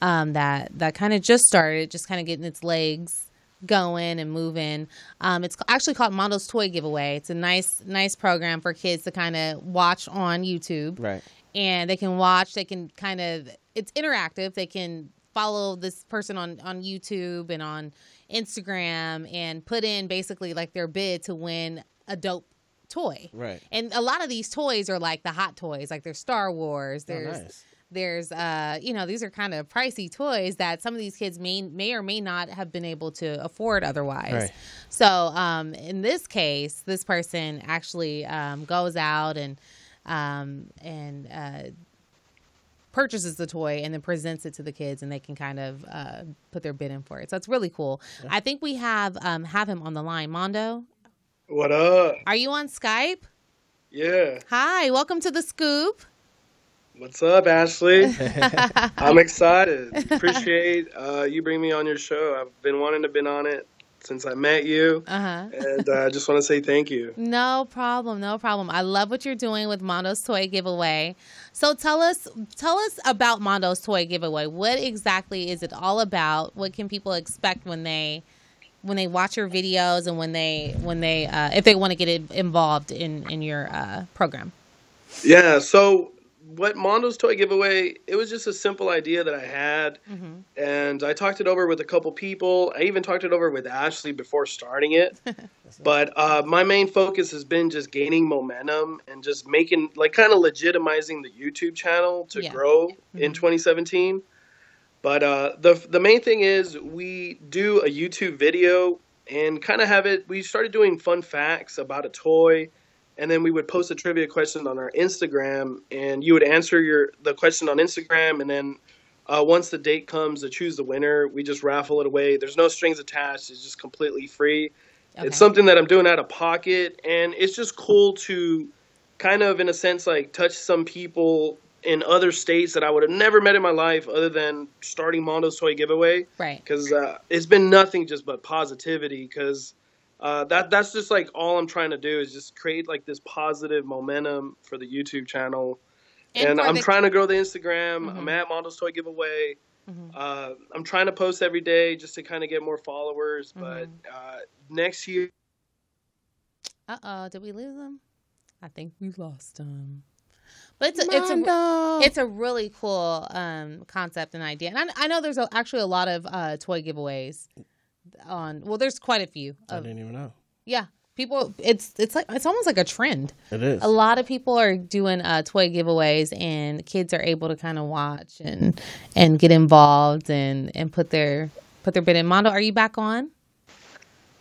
that kind of just started, just kind of getting its legs going and moving. It's actually called Mondo's Toy Giveaway. It's a nice program for kids to kind of watch on YouTube. Right. And they can watch. They can it's interactive. They can follow this person on YouTube and on Instagram and put in basically like their bid to win a dope toy. Right. And a lot of these toys are like the hot toys, like there's Star Wars. There's these are kind of pricey toys that some of these kids may or may not have been able to afford otherwise. Right. So in this case, this person actually goes out and purchases the toy and then presents it to the kids, and they can kind of put their bid in for it. So it's really cool. Yeah. I think we have him on the line. Mondo, what up? Are you on Skype? Yeah. Hi, welcome to the Scoop. What's up, Ashley? I'm excited. Appreciate you bringing me on your show. I've been wanting to be on it since I met you, and I just want to say thank you. No problem. I love what you're doing with Mondo's Toy Giveaway. So tell us about Mondo's Toy Giveaway. What exactly is it all about? What can people expect when they watch your videos and when they if they want to get involved in your program? Yeah. So what Mondo's Toy Giveaway, it was just a simple idea that I had, and I talked it over with a couple people. I even talked it over with Ashley before starting it. But my main focus has been just gaining momentum and just making, like, kind of legitimizing the YouTube channel to grow in 2017. But the main thing is we do a YouTube video and kind of have it, we started doing fun facts about a toy. And then we would post a trivia question on our Instagram, and you would answer the question on Instagram. And then once the date comes to choose the winner, we just raffle it away. There's no strings attached. It's just completely free. Okay. It's something that I'm doing out of pocket. And it's just cool to kind of, in a sense, like touch some people in other states that I would have never met in my life other than starting Mondo's Toy Giveaway. Right. Because it's been nothing just but positivity, because that's just like all I'm trying to do is just create like this positive momentum for the YouTube channel. And I'm trying to grow the Instagram. I'm at Mondo's Toy Giveaway. I'm trying to post every day just to kind of get more followers. But next year. Did we lose them? I think we lost them. But it's a really cool concept and idea. And I know there's actually a lot of toy giveaways. There's quite a few. I didn't even know. Yeah, people. It's almost like a trend. It is. A lot of people are doing toy giveaways, and kids are able to kind of watch and get involved and put their bid in. Mondo, are you back on?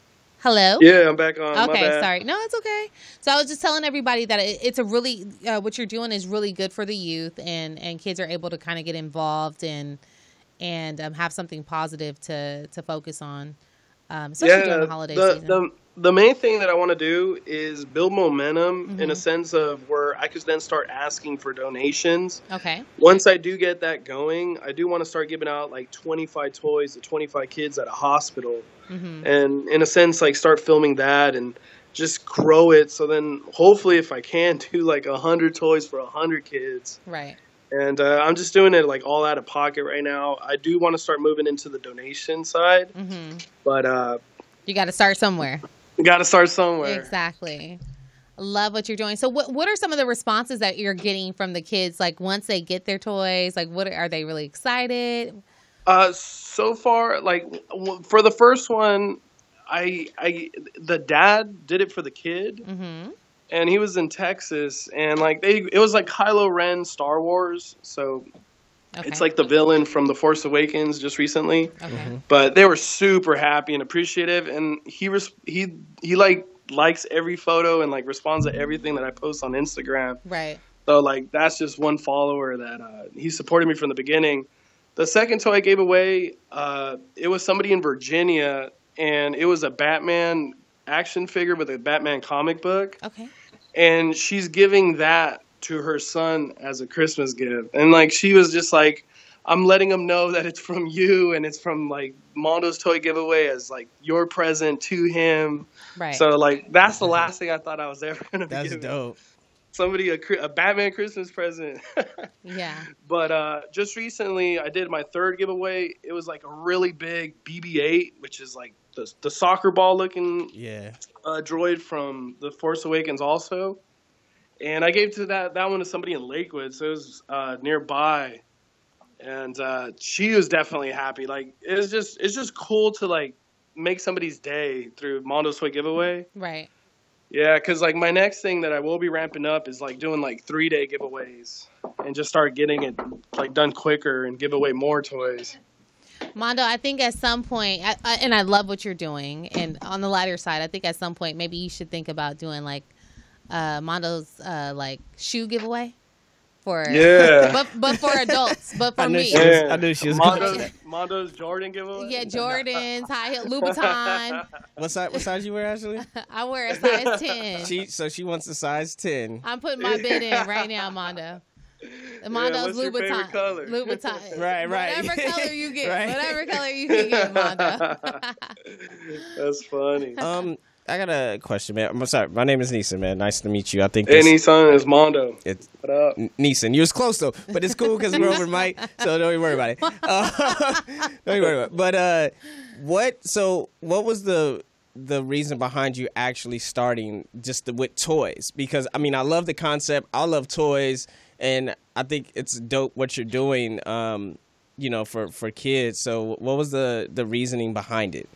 Hello? Yeah, I'm back on. My Okay, bad. sorry. No, it's okay. So I was just telling everybody that it's a really what you're doing is really good for the youth, and kids are able to kind of get involved and have something positive to focus on, especially during the holiday season. The main thing that I want to do is build momentum in a sense of where I could then start asking for donations. Okay. Once I do get that going, I do want to start giving out like 25 toys to 25 kids at a hospital. And in a sense, like start filming that and just grow it. So then hopefully if I can do like 100 toys for 100 kids. Right. And I'm just doing it like all out of pocket right now. I do want to start moving into the donation side, but you got to start somewhere. Got to start somewhere. Exactly. Love what you're doing. So what are some of the responses that you're getting from the kids? Like once they get their toys, like what are they really excited? So far, like for the first one, the dad did it for the kid, and he was in Texas, and like it was like Kylo Ren Star Wars, so it's like the villain from The Force Awakens just recently. But they were super happy and appreciative, and he like likes every photo and like responds to everything that I post on Instagram. Right. So like that's just one follower that he supported me from the beginning. The second toy I gave away, it was somebody in Virginia, and it was a Batman action figure with a Batman comic book. Okay. And she's giving that to her son as a Christmas gift. And like she was just like, I'm letting him know that it's from you and it's from like Mondo's Toy Giveaway as like your present to him. Right. So like that's the last thing I thought I was ever gonna be That's giving. dope. Somebody a Batman Christmas present. Yeah. But just recently I did my third giveaway. It was like a really big BB-8, which is like the soccer ball looking droid from The Force Awakens also. And I gave to that one to somebody in Lakewood, so it was nearby. And she was definitely happy. Like it's just cool to like make somebody's day through Mondo's Toy Giveaway. Right. Yeah, because like my next thing that I will be ramping up is like doing like 3-day giveaways and just start getting it like done quicker and give away more toys. Mondo, I think at some point, and I love what you're doing, and on the lighter side, I think at some point maybe you should think about doing like Mondo's like shoe giveaway for but for adults, but for me. I knew she was Mondo's Jordan giveaway. Yeah, Jordans, high heel, Louboutin. What size you wear, Ashley? I wear a size 10. She wants a size 10. I'm putting my bid in right now, Mondo. Mondo's what's your favorite color? Louboutin. Right. Whatever color you get. Right. Whatever color you can get, Mondo. That's funny. I got a question, man. I'm sorry. My name is Neeson, man. Nice to meet you. I think Neeson is Mondo. What up? Neeson. You was close though, but it's cool because we're over mic, so don't even worry about it. Don't even worry about it. But what was the reason behind you actually starting just with toys? Because I mean, I love the concept. I love toys, and I think it's dope what you're doing. For kids. So what was the reasoning behind it?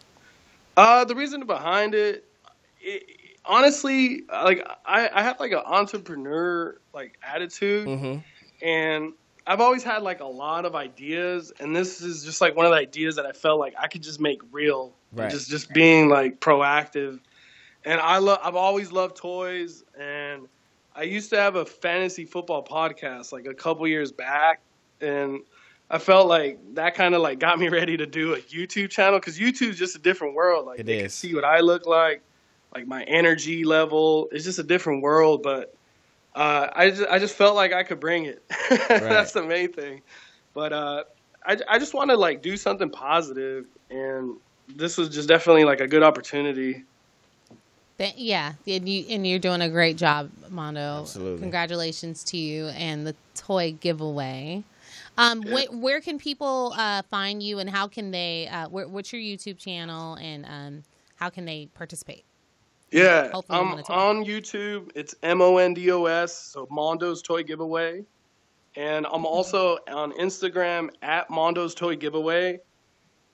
The reason behind it, honestly, like I have like an entrepreneur like attitude, and I've always had like a lot of ideas, and this is just like one of the ideas that I felt like I could just make real, right? Just being like proactive, and I've always loved toys, and I used to have a fantasy football podcast like a couple years back, and I felt like that kind of like got me ready to do a YouTube channel because YouTube's just a different world. Like they can see what I look like my energy level. It's just a different world. But I just felt like I could bring it. Right. That's the main thing. But I just want to like do something positive, and this was just definitely like a good opportunity. Yeah, and you're doing a great job, Mondo. Absolutely. Congratulations to you and the toy giveaway. Where can people find you, and how can they? What's your YouTube channel, and how can they participate? Yeah, I'm on YouTube. It's MONDOS, so Mondo's Toy Giveaway, and I'm also on Instagram at Mondo's Toy Giveaway.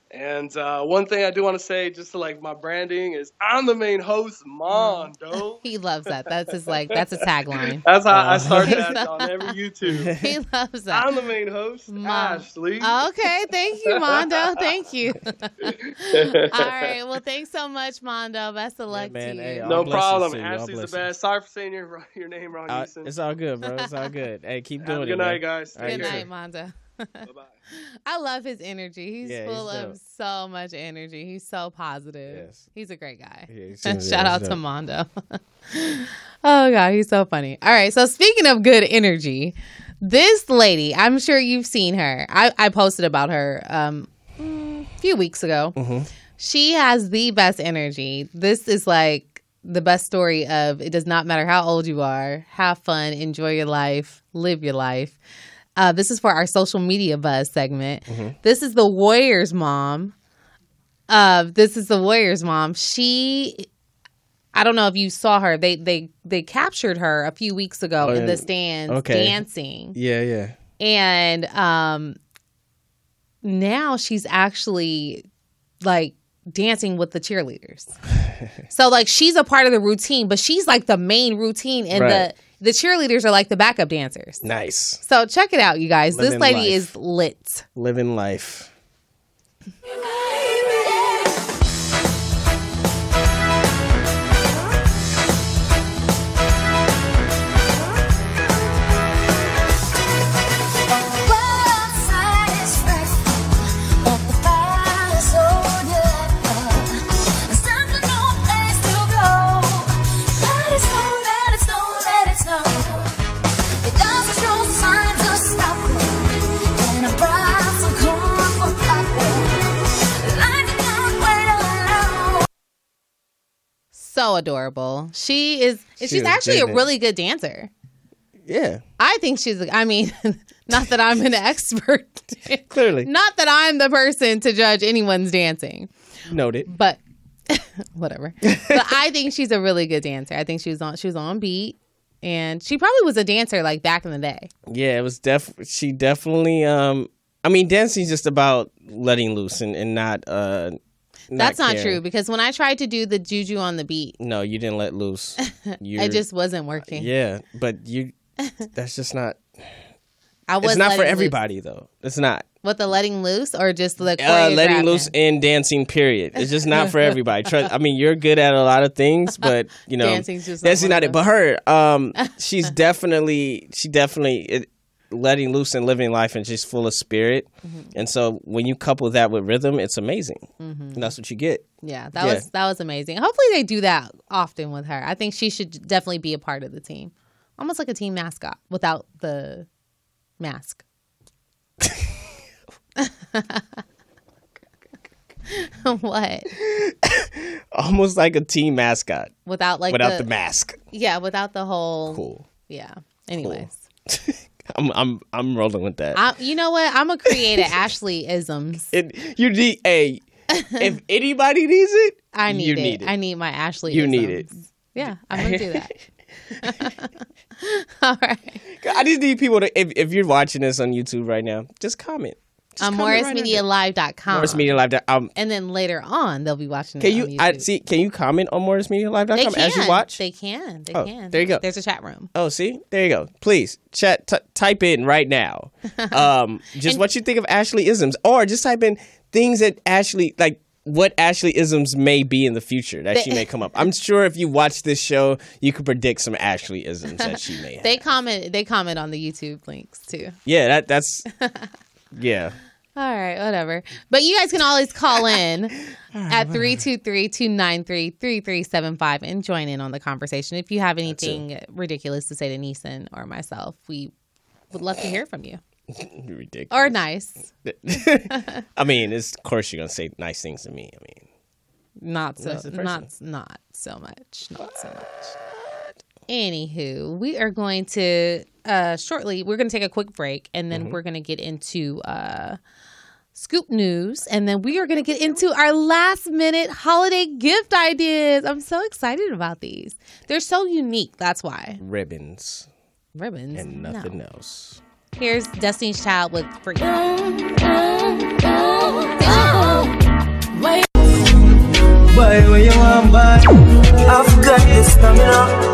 And one thing I do want to say, just to like my branding, is I'm the main host, Mondo. He loves that. That's his that's a tagline. That's how I start that on every YouTube. He loves that. I'm the main host, Ashley. Okay, thank you, Mondo. Thank you. All right, well, thanks so much, Mondo. Best of luck to you. Hey, no problem. Ashley's the best. Sorry for saying your name wrong, Eason. It's all good, bro. It's all good. Hey, keep doing it. Good night, guys. Good night, Mondo. Bye-bye. I love his energy. He's full of so much energy. He's so positive. Yes. He's a great guy. Yeah, Shout out to Mondo. Oh, God, he's so funny. All right, so speaking of good energy, this lady, I'm sure you've seen her. I posted about her a few weeks ago. Mm-hmm. She has the best energy. This is like the best story of it does not matter how old you are. Have fun. Enjoy your life. Live your life. This is for our social media buzz segment. Mm-hmm. This is the Warriors mom. She, I don't know if you saw her. They captured her a few weeks ago in the stands dancing. Yeah. And now she's actually like dancing with the cheerleaders. So like she's a part of the routine, but she's like the main routine, and the cheerleaders are like the backup dancers. Nice. So check it out, you guys. This lady is lit. Living life. So adorable. She's actually a really good dancer. Yeah. I think not that I'm an expert. Clearly. Not that I'm the person to judge anyone's dancing. Noted. But whatever. But I think she's a really good dancer. I think she was on beat, and she probably was a dancer like back in the day. Yeah, it was she definitely dancing is just about letting loose and not That's not true, because when I tried to do the juju on the beat, no, you didn't let loose. It just wasn't working. Yeah, but that's just not. It's not for everybody though. It's not. What, the letting loose or just the letting loose in dancing? Period. It's just not for everybody. You're good at a lot of things, but dancing's just not it. But her, she's definitely letting loose and living life and just full of spirit. Mm-hmm. And so when you couple that with rhythm, it's amazing. Mm-hmm. And that's what you get. Yeah, that was amazing. Hopefully they do that often with her. I think she should definitely be a part of the team. Almost like a team mascot without the mask. What? Almost like a team mascot. Without the mask. Yeah, without the whole. Cool. Yeah. Anyways. Cool. I'm rolling with that. You know what? I'm gonna create an Ashley isms. If anybody needs it, I need it. I need my Ashley. You need it. Yeah, I'm gonna do that. All right. I just need people to. If you're watching this on YouTube right now, just comment. On MorrisMediaLive.com. MorrisMediaLive.com. And then later on, they'll be watching it on YouTube. Can you comment on MorrisMediaLive.com as you watch? They can. There you go. There's a chat room. Oh, see? There you go. Please, chat. Type in right now. What you think of Ashley isms. Or just type in things that Ashley, like what Ashley isms may be in the future that she may come up. I'm sure if you watch this show, you could predict some Ashley isms that she may have. They comment on the YouTube links too. Yeah, that's... Yeah. All right, whatever. But you guys can always call in at 323-293-3375 and join in on the conversation. If you have anything ridiculous to say to Neeson or myself, we would love to hear from you. Ridiculous. Or nice. I mean, of course you're going to say nice things to me. I mean, not so much. Anywho, we are going to shortly, we're going to take a quick break, and then we're going to get into Scoop News, and then we are going to get into our last minute holiday gift ideas. I'm so excited about these. They're so unique. That's why. Ribbons. And nothing else. Here's Destiny's Child with Free. buy what you want buy. I've got this stamina.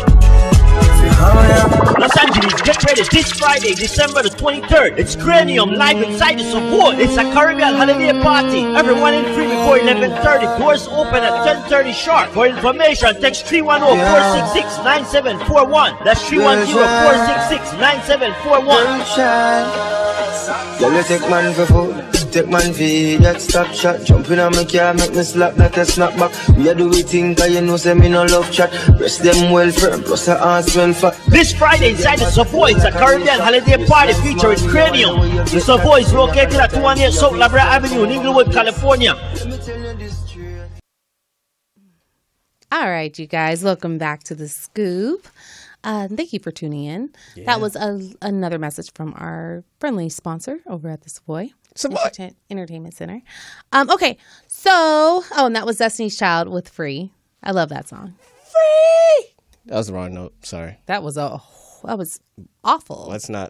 Los Angeles, get ready this Friday, December the 23rd. It's Cranium live inside the Savoy. It's a Caribbean holiday party. Everyone in free before 11:30. Doors open at 10:30 sharp. For information, text 310-466-9741. That's 310-466-9741. Girl, you take man for food, take man for idiot, stop shot. Jumping on my car, make me slap like a snapback. We a do we think, cause you know say me no love chat. Rest them well firm, plus her ass well fat. This Friday inside the Savoy, it's a Caribbean holiday party featuring Cranium. The Savoy is located at 218 South Labra Avenue in Inglewood, California. All right, you guys, welcome back to The Scoop. Thank you for tuning in. Yeah. That was another message from our friendly sponsor over at the Savoy Entertainment Center. Okay, so, and that was Destiny's Child with Free. I love that song. Free! That was the wrong note. Sorry. That was awful. Let's not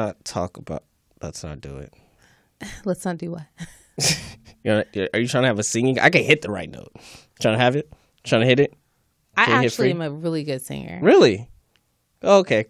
do it. Let's not do what? Are you trying to have a singing? I can hit the right note. Trying to have it? Trying to hit it? I actually am a really good singer. Really? Okay.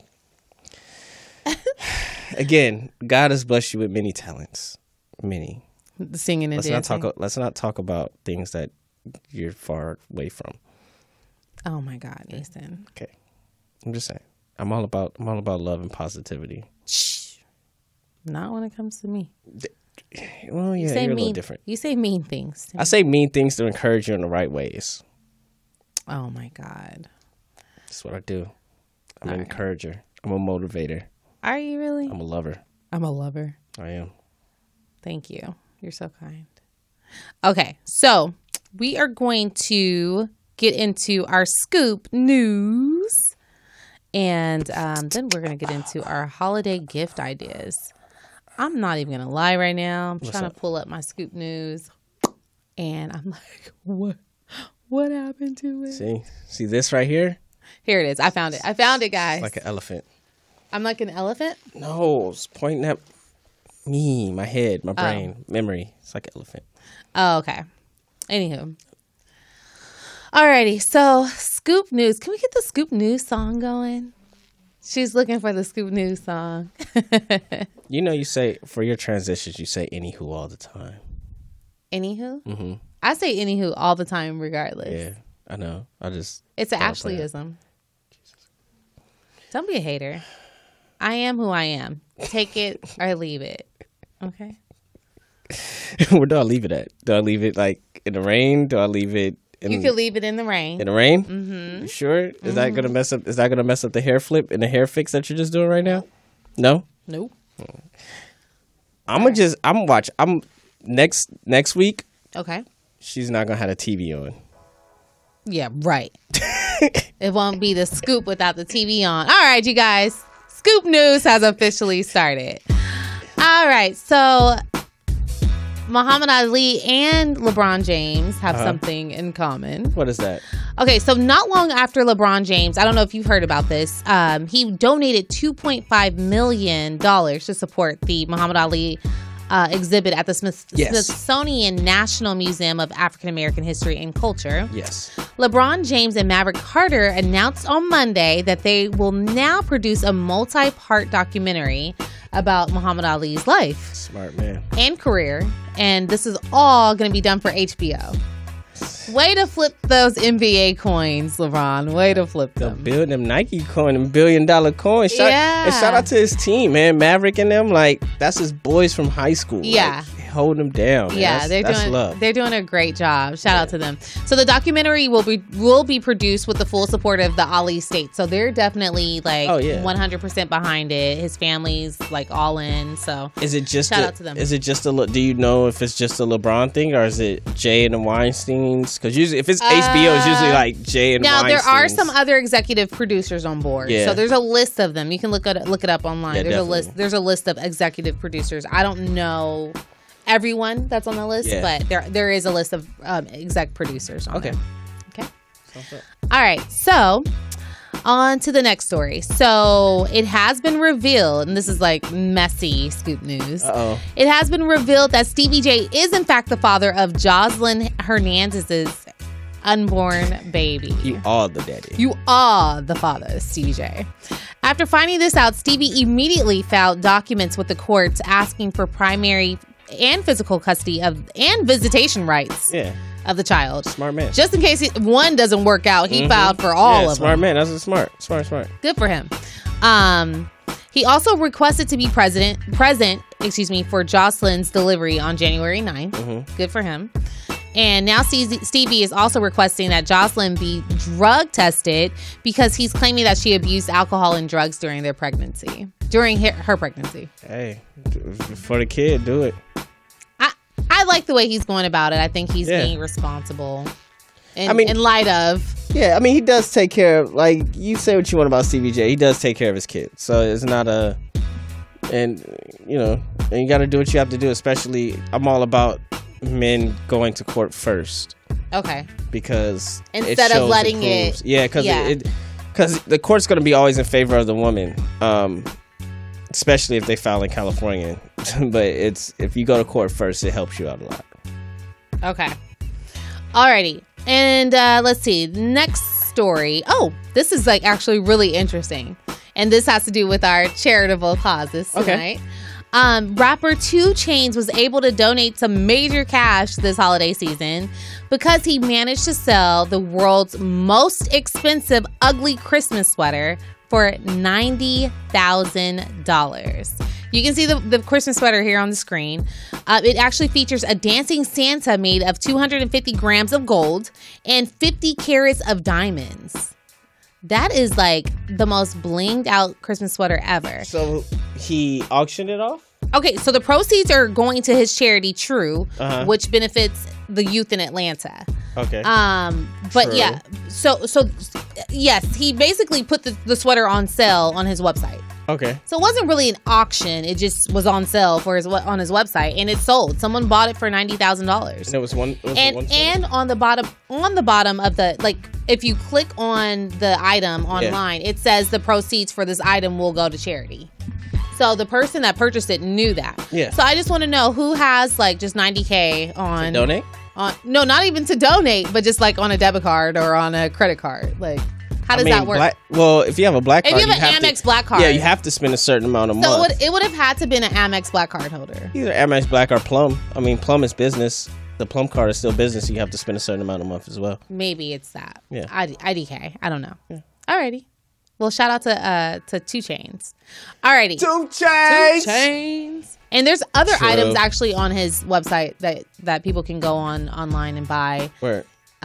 Again, God has blessed you with many talents. Many. The singing and dancing. Let's not talk about things that you're far away from. Oh my God, Ethan. Okay. I'm just saying. I'm all about love and positivity. Shh. Not when it comes to me. Well, yeah, you're a little different. You say mean things. I say mean things to encourage you in the right ways. Oh my God. That's what I do. I'm an encourager. I'm a motivator. Are you really? I'm a lover. I'm a lover. I am. Thank you. You're so kind. Okay, so we are going to get into our scoop news. And then we're going to get into our holiday gift ideas. I'm not even going to lie right now. I'm trying to pull up my scoop news. And I'm like, what happened to it? See this right here? Here it is. I found it, guys. It's like an elephant. I'm like an elephant? No, it's pointing at me, my head, my brain, memory. It's like an elephant. Oh, okay. Anywho. Alrighty, so Scoop News. Can we get the Scoop News song going? She's looking for the Scoop News song. You know, you say, for your transitions, you say anywho all the time. Anywho? Mm-hmm. I say anywho all the time regardless. Yeah, I know. It's an Ashleyism. Don't be a hater. I am who I am. Take it or leave it. Okay? Where do I leave it at? Do I leave it like in the rain? Do I leave it in... You can leave it in the rain. In the rain? Mm-hmm. You sure? Is that gonna mess up the hair flip and the hair fix that you're just doing right now? No? Nope. I'm next week. Okay. She's not gonna have a TV on. Yeah, right. It won't be the scoop without the TV on. All right, you guys. Scoop News has officially started. All right, so Muhammad Ali and LeBron James have something in common. What is that? Okay, so not long after LeBron James, I don't know if you've heard about this, he donated $2.5 million to support the Muhammad Ali exhibit at the Smithsonian National Museum of African American History and Culture. Yes. LeBron James and Maverick Carter announced on Monday that they will now produce a multi-part documentary about Muhammad Ali's life. Smart man. And career. And this is all going to be done for HBO. Way to flip those NBA coins, LeBron. Way to flip them. Build them Nike coin, them $1 billion coins. And shout out to his team, man. Maverick and them, like, that's his boys from high school. Yeah. Like, hold them down. Man. Yeah, they're doing a great job. Shout out to them. So the documentary will be produced with the full support of the Ali estate. So they're definitely like 100% behind it. His family's like all in. So is it just shout out to them? Is it just do you know if it's just a LeBron thing or is it Jay and the Weinsteins? Because usually if it's HBO, it's usually like Jay and Weinstein. Now there are some other executive producers on board. Yeah. So there's a list of them. You can look it up online. Yeah, There's a list of executive producers. I don't know everyone that's on the list, but there is a list of exec producers on there. Okay. All right. So on to the next story. So it has been revealed, and this is like messy scoop news. It has been revealed that Stevie J is in fact the father of Jocelyn Hernandez's unborn baby. You are the daddy. You are the father, Stevie J. After finding this out, Stevie immediately filed documents with the courts asking for primary and physical custody of and visitation rights of the child. Smart man. Just in case one doesn't work out, he filed for all of them. Smart man. That's a smart. Good for him. He also requested to be present, for Jocelyn's delivery on January 9th. Good for him. And now Stevie is also requesting that Jocelyn be drug tested because he's claiming that she abused alcohol and drugs during her pregnancy. Hey, for the kid, do it. I like the way he's going about it. I think he's being responsible. In light of... Yeah, I mean, he does take care of... Like, you say what you want about Stevie J. He does take care of his kids. So it's not a... And, you know, and you got to do what you have to do. Especially, I'm all about men going to court first. Okay. Because instead of letting it... Yeah, because the court's going to be always in favor of the woman. Especially if they file in California. But if you go to court first, it helps you out a lot. Okay. Alrighty. And let's see. Next story. Oh, this is like actually really interesting. And this has to do with our charitable causes tonight. Rapper 2 Chainz was able to donate some major cash this holiday season because he managed to sell the world's most expensive ugly Christmas sweater for $90,000. You can see the Christmas sweater here on the screen. It actually features a dancing Santa made of 250 grams of gold and 50 carats of diamonds. That is like the most blinged out Christmas sweater ever. So he auctioned it off? Okay, so the proceeds are going to his charity, True, which benefits the youth in Atlanta. Okay. But True. yeah, so yes, he basically put the sweater on sale on his website. Okay. So it wasn't really an auction; it just was on sale on his website, and it sold. Someone bought it for $90,000. And it was one. And on the bottom of the, like, if you click on the item online, it says the proceeds for this item will go to charity. So the person that purchased it knew that. Yeah. So I just want to know who has like just $90K on to donate. No, not even to donate, but just like on a debit card or on a credit card. Like, how does that work? Well, if you have a black card, if you have an Amex Black card, yeah, you have to spend a certain amount of money. So it would have had to been an Amex Black card holder. Either Amex Black or Plum. I mean, Plum is business. The Plum card is still business. You have to spend a certain amount a month as well. Maybe it's that. Yeah. IDK. I don't know. Yeah. Alrighty. Well, shout out to 2 Chainz. Alrighty. 2 Chainz. 2 Chainz. And there's other items actually on his website that people can go online and buy. Where?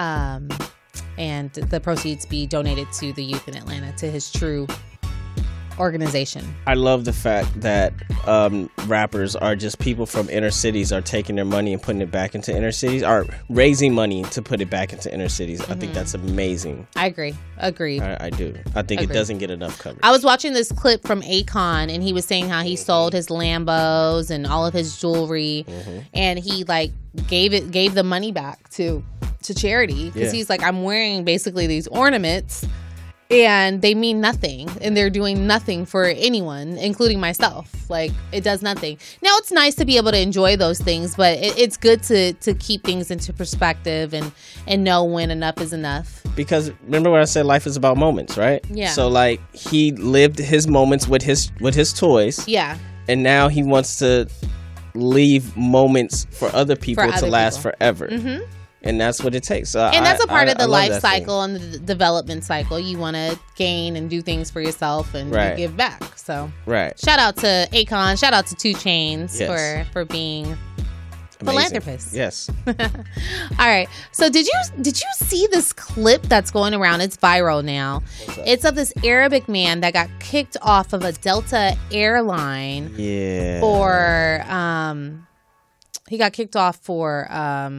And the proceeds be donated to the youth in Atlanta, to his True organization. I love the fact that rappers are just people from inner cities are taking their money and putting it back into inner cities, are raising money to put it back into inner cities. I think that's amazing. I agree. Agreed. I do. I think it doesn't get enough coverage. I was watching this clip from Akon, and he was saying how he sold his Lambos and all of his jewelry, and he like gave the money back to charity because he's like, I'm wearing basically these ornaments and they mean nothing, and they're doing nothing for anyone, including myself. Like, it does nothing. Now, it's nice to be able to enjoy those things, but it's good to keep things into perspective and know when enough is enough. Because remember what I said, life is about moments, right? Yeah. So like, he lived his moments with his toys. Yeah. And now he wants to leave moments for other people to last forever. Mm-hmm. And that's what it takes. And that's a part of the life cycle and the development cycle. You want to gain and do things for yourself and you give back. So shout out to Akon. Shout out to 2 Chainz for being philanthropists. Yes. All right. So did you see this clip that's going around? It's viral now. It's of this Arabic man that got kicked off of a Delta airline. Yeah. For he got kicked off for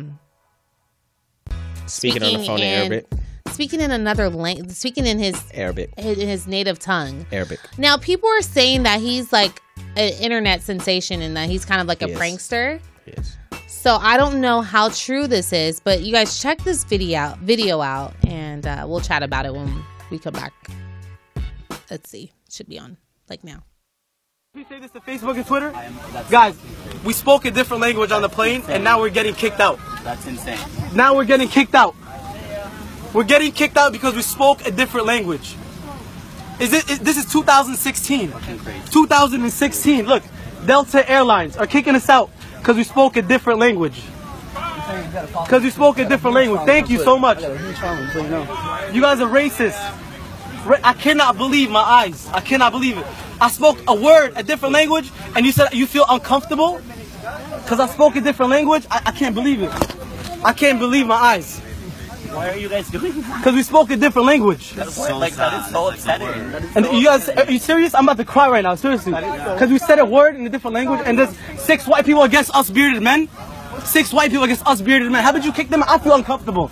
speaking on the phone in Arabic. Speaking in another language. Speaking in his Arabic. His native tongue. Arabic. Now, people are saying that he's like an internet sensation and that he's kind of like a prankster. Yes. So I don't know how true this is, but you guys check this video out, and we'll chat about it when we come back. Let's see. It should be on like now. We say this to Facebook and Twitter? Guys, we spoke a different language on the plane, and now we're getting kicked out. That's insane. Now we're getting kicked out. We're getting kicked out because we spoke a different language. This is 2016. 2016. Look, Delta Airlines are kicking us out because we spoke a different language. Because we spoke a different language. Thank you so much. You guys are racist. I cannot believe my eyes. I cannot believe it. I spoke a word, a different language, and you said you feel uncomfortable because I spoke a different language. I can't believe it. I can't believe my eyes. Why are you guys doing that? Because we spoke a different language. That is so upsetting. And you guys, are you serious? I'm about to cry right now, seriously. Because we said a word in a different language, and there's 6 white people against us bearded men. 6 white people against us bearded men. How did you kick them? I feel uncomfortable.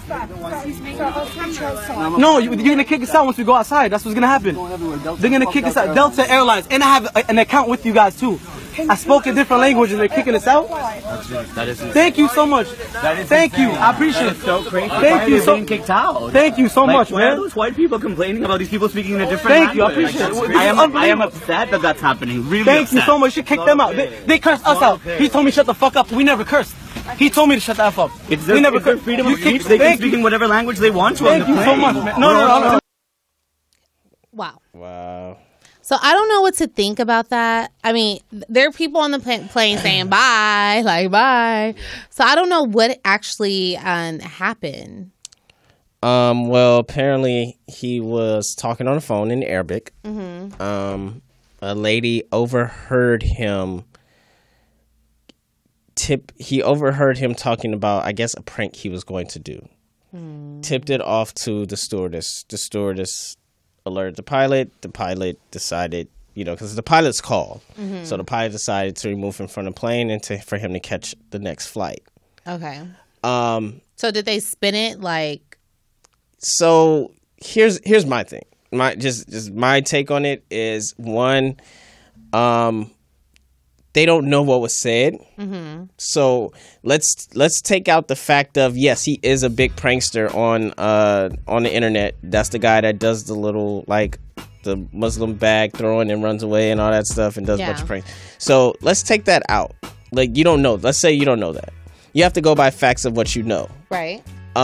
No, you're going to kick us out once we go outside. That's what's going to happen. They're going to kick us out. Delta Airlines. And I have an account with you guys, too. I spoke a different language and they're kicking us out. Thank you so much. Thank you. I appreciate it. So crazy. Thank you so being kicked out. Thank you so much, Why are man. those white people complaining about these people speaking in a different Thank you. I language? appreciate it. I am upset that that's happening. Really Thank you upset. so much. You kicked them out. They cursed us out. He told me shut the fuck up. We never cursed. He told me to shut the F up. It's We their, never it's their cursed. freedom You of speech. kicked- They can thank speak you. in whatever language they want to on Thank the you so plane. much, man. No. Wow. Wow. So I don't know what to think about that. I mean, there are people on the plane saying bye, like bye. So I don't know what actually happened. Well, apparently he was talking on the phone in Arabic. Mm-hmm. A lady overheard him. He overheard him talking about, I guess, a prank he was going to do. Tipped it off to the stewardess. The stewardess alerted the pilot. The pilot decided, because the pilot's call. So the pilot decided to remove him from the plane and for him to catch the next flight. Okay. So did they spin it like? So here's my thing. Just my take on it is, one, they don't know what was said. Mm-hmm. So let's take out the fact of, yes, he is a big prankster on the internet. That's the guy that does the little, like, the Muslim bag throwing and runs away and all that stuff and does a bunch of pranks. So let's take that out. Like, you don't know. Let's say you don't know that. You have to go by facts of what you know. Right.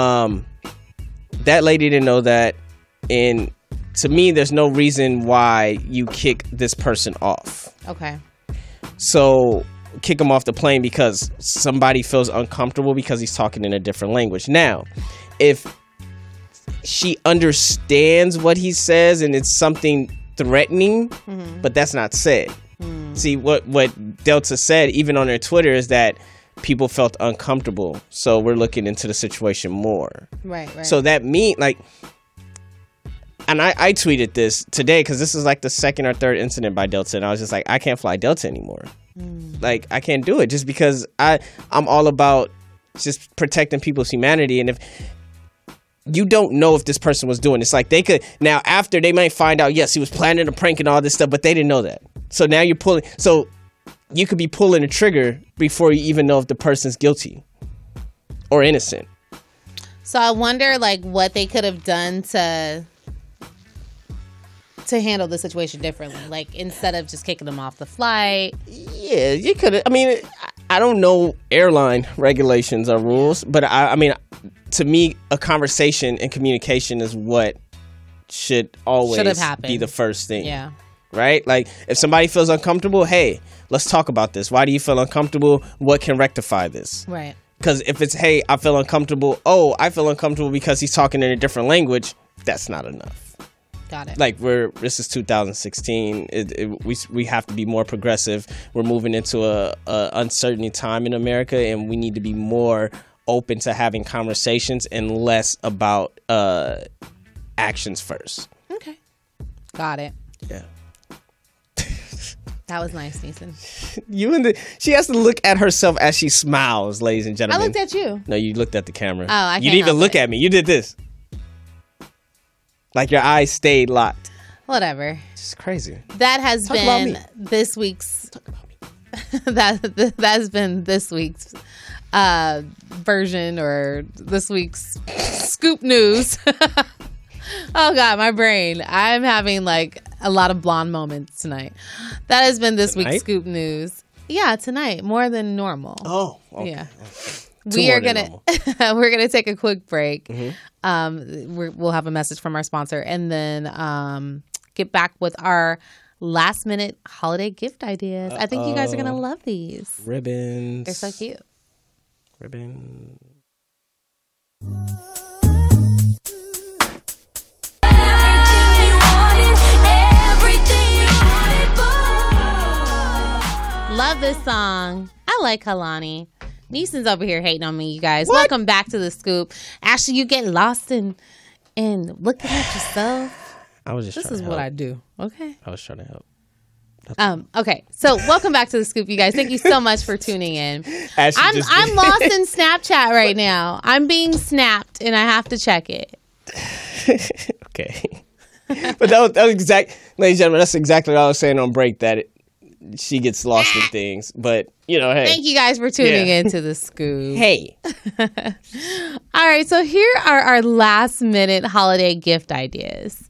That lady didn't know that, and to me, there's no reason why you kick this person off. Okay. So kick him off the plane because somebody feels uncomfortable because he's talking in a different language. Now, if she understands what he says and it's something threatening, but that's not said. See, what Delta said, even on their Twitter, is that people felt uncomfortable. So we're looking into the situation more. Right. So that means, like, and I tweeted this today because this is like the second or third incident by Delta, and I was just like, I can't fly Delta anymore. Like, I can't do it just because I'm all about just protecting people's humanity. And if you don't know if this person was doing this, like, they could now, after, they might find out, yes, he was planning a prank and all this stuff, but they didn't know that. So now you're pulling, so you could be pulling a trigger before you even know if the person's guilty or innocent. So I wonder, like, what they could have done to handle the situation differently, like, instead of just kicking them off the flight. Yeah, you could. I mean, I don't know airline regulations or rules, but I mean, to me, a conversation and communication is what should always be the first thing. Yeah. Right? Like, if somebody feels uncomfortable, hey, let's talk about this. Why do you feel uncomfortable? What can rectify this? Right. Because if it's, hey, I feel uncomfortable. Oh, I feel uncomfortable because he's talking in a different language. That's not enough. Got it. Like, this is 2016. We have to be more progressive. We're moving into a uncertainty time in America, and we need to be more open to having conversations and less about actions first. Okay. Got it. Yeah. That was nice, Neeson. She has to look at herself as she smiles, ladies and I gentlemen. looked at you. No, you looked at the camera. Oh, I You can't didn't even help look it. at me. You did this. Like, your eyes stayed locked. Whatever. It's crazy. That has Talk about been me. this week's. that has been this week's version, or this week's scoop news. Oh God, my brain. I'm having like a lot of blonde moments tonight. That has been this week's scoop news. Yeah, tonight more than normal. Oh, okay. Yeah. We are gonna we're gonna take a quick break. We'll have a message from our sponsor, and then get back with our last minute holiday gift ideas. I think you guys are gonna love these ribbons. They're so cute. Ribbon. Love this song. I like Kalani. Neeson's over here hating on me, you guys. What? Welcome back to the Scoop. Ashley, you get lost in looking at yourself. I was just. This is what I do. Okay. I was trying to help. Okay, so welcome back to the Scoop, you guys. Thank you so much for tuning in. I'm lost in Snapchat right now. I'm being snapped, and I have to check it. Okay, but that was exact, ladies and gentlemen. That's exactly what I was saying on break. That she gets lost in things, but hey. Thank you guys for tuning in to the Scoop. Hey. All right, so here are our last minute holiday gift ideas.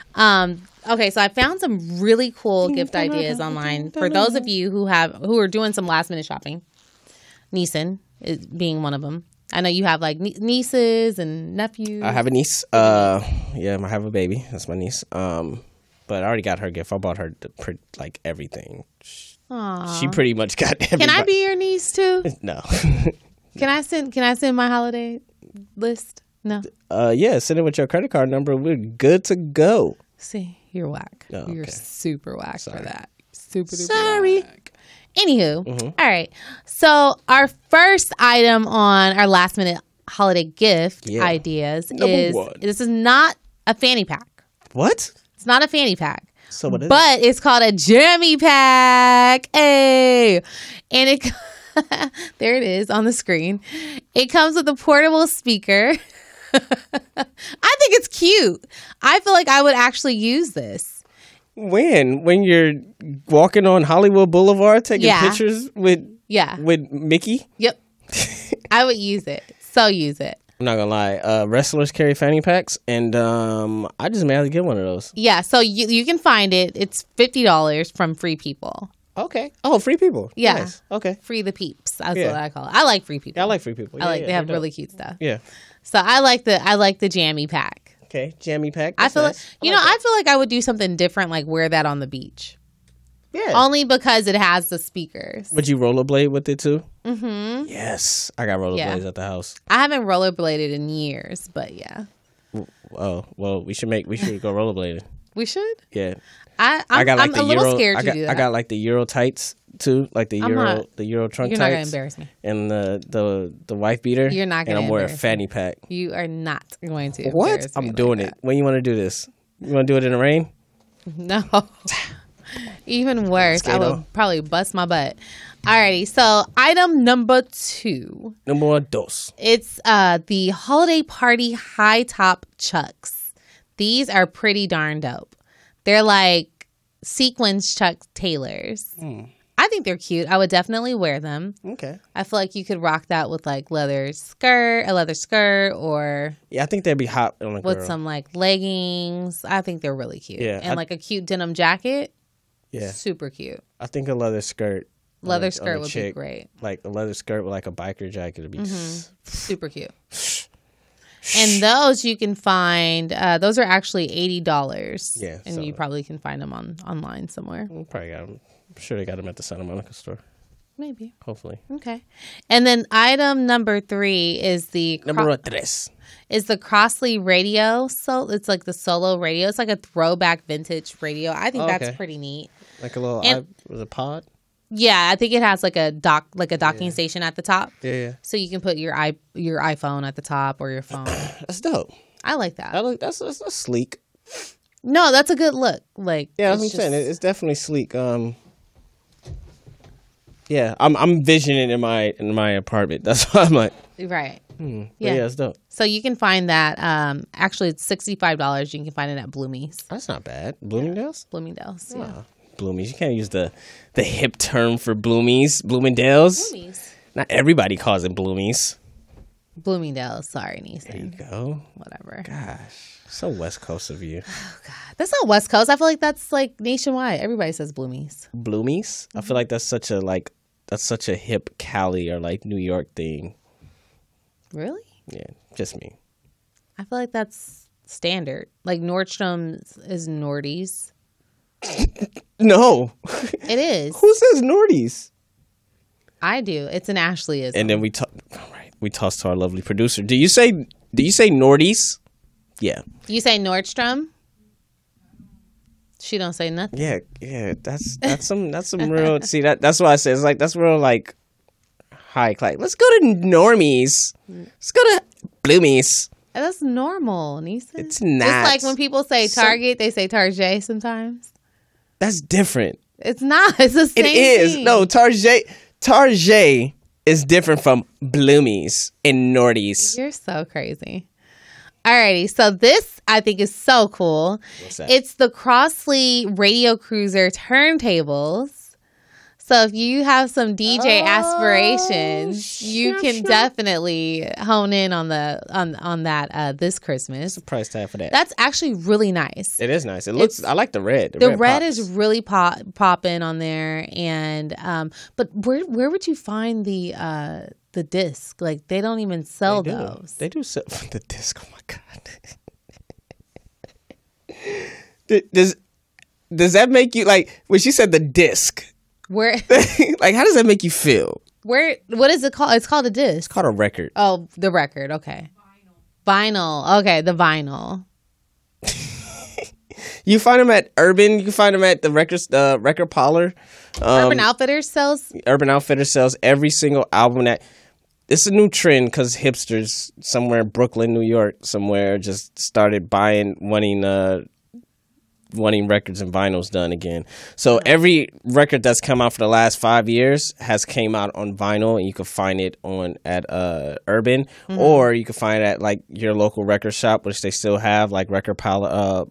Okay, so I found some really cool gift ideas online for those of you who are doing some last minute shopping. Neeson is being one of them. I know you have like nieces and nephews. I have a niece. I have a baby. That's my niece. But I already got her gift. I bought her like everything. Aww. She pretty much got everything. Can I be your niece too? No. Can I send my holiday list? No. Yeah, send it with your credit card number. We're good to go. See, you're whack. Oh, okay. You're super whack for that. Super duper Sorry. whack. Anywho, all right. So our first item on our last minute holiday gift ideas this is not a fanny pack. What? It's not a fanny pack. So what is but it's called a jammy pack. Hey. And it there it is on the screen. It comes with a portable speaker. I think it's cute. I feel like I would actually use this. When you're walking on Hollywood Boulevard taking pictures with Mickey? Yep. I would use it. So use it. I'm not gonna lie. Wrestlers carry fanny packs, and I just may have to get one of those. Yeah, so you can find it. It's $50 from Free People. Okay. Oh, Free People. Yeah. Nice. Okay. Free the peeps. That's what I call it. I like Free People. Yeah, I like Free People. They have really cute stuff. Yeah. So I like the jammy pack. Okay, jammy pack. I feel nice. I feel like I would do something different, like wear that on the beach. Yeah. Only because it has the speakers. Would you rollerblade with it too? Mm-hmm. Yes, I got rollerblades at the house. I haven't rollerbladed in years, but yeah. Oh well, we should go rollerblading. We should. Yeah. I'm a little scared to do that. I got like the Euro tights too, like the Euro trunk tights. You're not gonna embarrass me. And the wife beater. You're not gonna. And I'm wearing a fanny pack. You are not going to. What? I'm doing it. When you want to do this? You want to do it in the rain? No. Even worse, I would probably bust my butt. Alrighty, so item number 2. Number dos. It's the holiday party high top chucks. These are pretty darn dope. They're like sequins Chuck Taylors. I think they're cute. I would definitely wear them. Okay. I feel like you could rock that with like a leather skirt, or I think they'd be hot on a with girl. some like leggings. I think they're really cute. Yeah, and like a cute denim jacket. Yeah. Super cute. I think a leather skirt. Leather skirt would be great. Like a leather skirt with like a biker jacket would be super cute. And those you can find. Those are actually $80. Yeah, and you probably can find them online somewhere. We probably got them. I'm sure they got them at the Santa Monica store. Maybe. Hopefully. Okay. And then item number 3 is the Crossley radio. So it's like the solo radio. It's like a throwback vintage radio. I think that's pretty neat. Like a little was a pod? Yeah, I think it has like a docking station at the top. Yeah. So you can put your iPhone at the top or your phone. That's dope. I like that. That's sleek. No, that's a good look. Like that's what I'm saying. It's definitely sleek. Yeah, I'm envisioning in my apartment. That's why I'm like, right. Yeah, it's dope. So you can find that. Actually, it's $65. You can find it at Bloomie's. That's not bad. Bloomingdale's. Bloomingdale's. Yeah. Bloomies. You can't use the hip term for Bloomies. Bloomingdale's. Not everybody calls it Bloomies. Bloomingdale's. Sorry, Neeson. There you go. Whatever. Gosh, so West Coast of you. Oh God, that's not West Coast. I feel like that's like nationwide. Everybody says Bloomies. Bloomies. I feel like that's such a hip Cali or like New York thing. Really? Yeah, just me. I feel like that's standard. Like Nordstrom's is Nordy's. No. It is. Who says Nordy's? I do. It's an Ashleyism. And then we toss to our lovely producer. Do you say Nordy's? Yeah. You say Nordstrom? She don't say nothing. Yeah. That's some real. See that's why I say it's like that's real like high class. Let's go to Normies. Let's go to Bloomies. That's normal, Nisa. It's not. It's like when people say Target, they say Target sometimes. That's different. It's not. It's the same It is. thing. No, Target is different from Bloomies and Nordy's. You're so crazy. Alrighty, so this I think is so cool. What's that? It's the Crossley Radio Cruiser turntables. So if you have some DJ aspirations, you can definitely hone in on that this Christmas. What's the price tag for that? That's actually really nice. It is nice. It looks. I like the red. The red pops. is really popping on there, and but where would you find the disc? Like they don't even sell those. They do sell the disc. Oh my god. Does that make you like when she said the disc? Where like how does that make you feel? What is it called? It's called a disc. It's called a record. Oh, the record. Okay. Vinyl. Okay, the vinyl. You find them at Urban. You can find them at the record parlor. Urban Outfitters sells. Urban Outfitters sells every single album that. It's a new trend because hipsters somewhere in Brooklyn, New York, somewhere just started wanting records and vinyls done again. So every record that's come out for the last 5 years has came out on vinyl, and you can find it at Urban, or you can find it at like your local record shop, which they still have, like Record Parlor.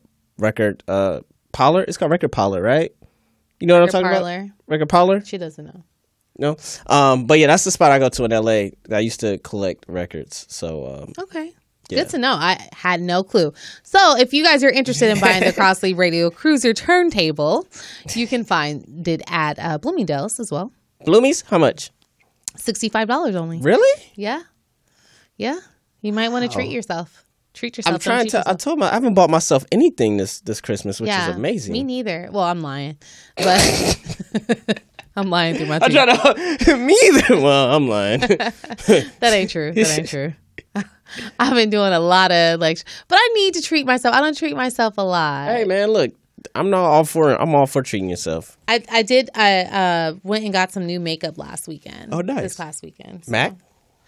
It's called Record Parlor, right? You know what I'm talking about? Record Parlor? She doesn't know. No, but yeah, that's the spot I go to in LA. I used to collect records, so okay. Yeah. Good to know. I had no clue. So if you guys are interested in buying the Crossley Radio Cruiser turntable, you can find it at Bloomingdale's as well. Bloomies? How much? $65 only. Really? Yeah. Yeah. You might want to treat yourself. Treat yourself. I'm trying to. I told I haven't bought myself anything this Christmas, which is amazing. Me neither. Well, I'm lying, but I'm lying through my teeth. I'm trying to. Me either. Well, I'm lying. That ain't true. That ain't true. I've been doing a lot of but I need to treat myself. I don't treat myself a lot. Hey man, look, I'm all for treating yourself. I went and got some new makeup last weekend. Oh, nice. This past weekend. So. Mac?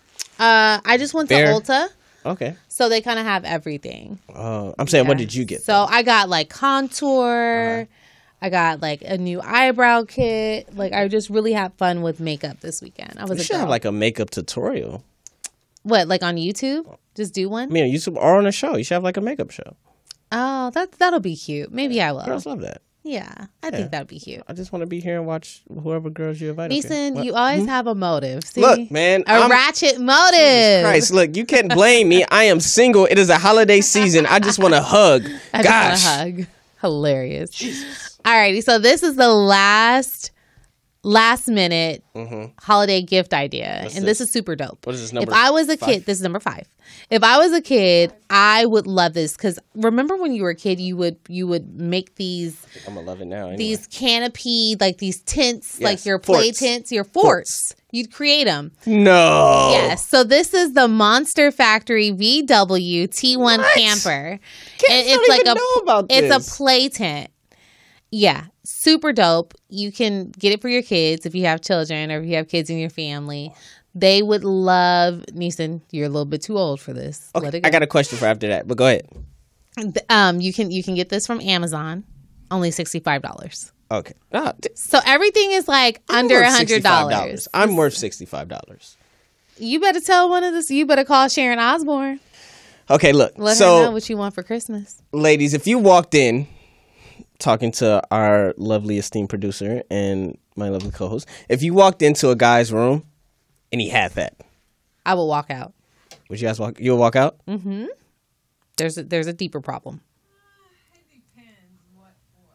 I just went to Ulta. Okay. So they kind of have everything. I'm saying, what did you get? So I got like contour. I got like a new eyebrow kit. Like I just really had fun with makeup this weekend. You should have like a makeup tutorial. What, like on YouTube? Just do one? I mean, on YouTube or on a show. You should have like a makeup show. Oh, that'll be cute. Maybe I will. Girls love that. Yeah, I think that'd be cute. I just want to be here and watch whoever girls you invite. Neeson, you always have a motive. See? Look, man. A ratchet motive. Jesus Christ, look, you can't blame me. I am single. It is a holiday season. I just want to hug. I just want to hug. Hilarious. Jesus. Alrighty, so this is the last minute holiday gift idea. This is super dope. What is this number? If I was a kid, this is number 5. If I was a kid, I would love this because remember when you were a kid, you would make these. I think I'm gonna love it now. Anyway. These canopy, like these tents, like your play tents, your forts. You'd create them. No. Yes. So this is the Monster Factory VW T1 camper. Kids don't even know about this. It's a play tent. Yeah, super dope. You can get it for your kids if you have children or if you have kids in your family. They would love. Neeson, you're a little bit too old for this. Okay, Let it go. I got a question for after that, but go ahead. You can get this from Amazon, only $65. Okay. So everything is like under $100. I'm worth $65. You better tell one of this. You better call Sharon Osbourne. Okay, look. Let her know what you want for Christmas. Ladies, if you walked in talking to our lovely esteemed producer and my lovely co-host, if you walked into a guy's room and he had that, I will walk out. Would you guys walk? You'll walk out? Mm-hmm. There's a deeper problem.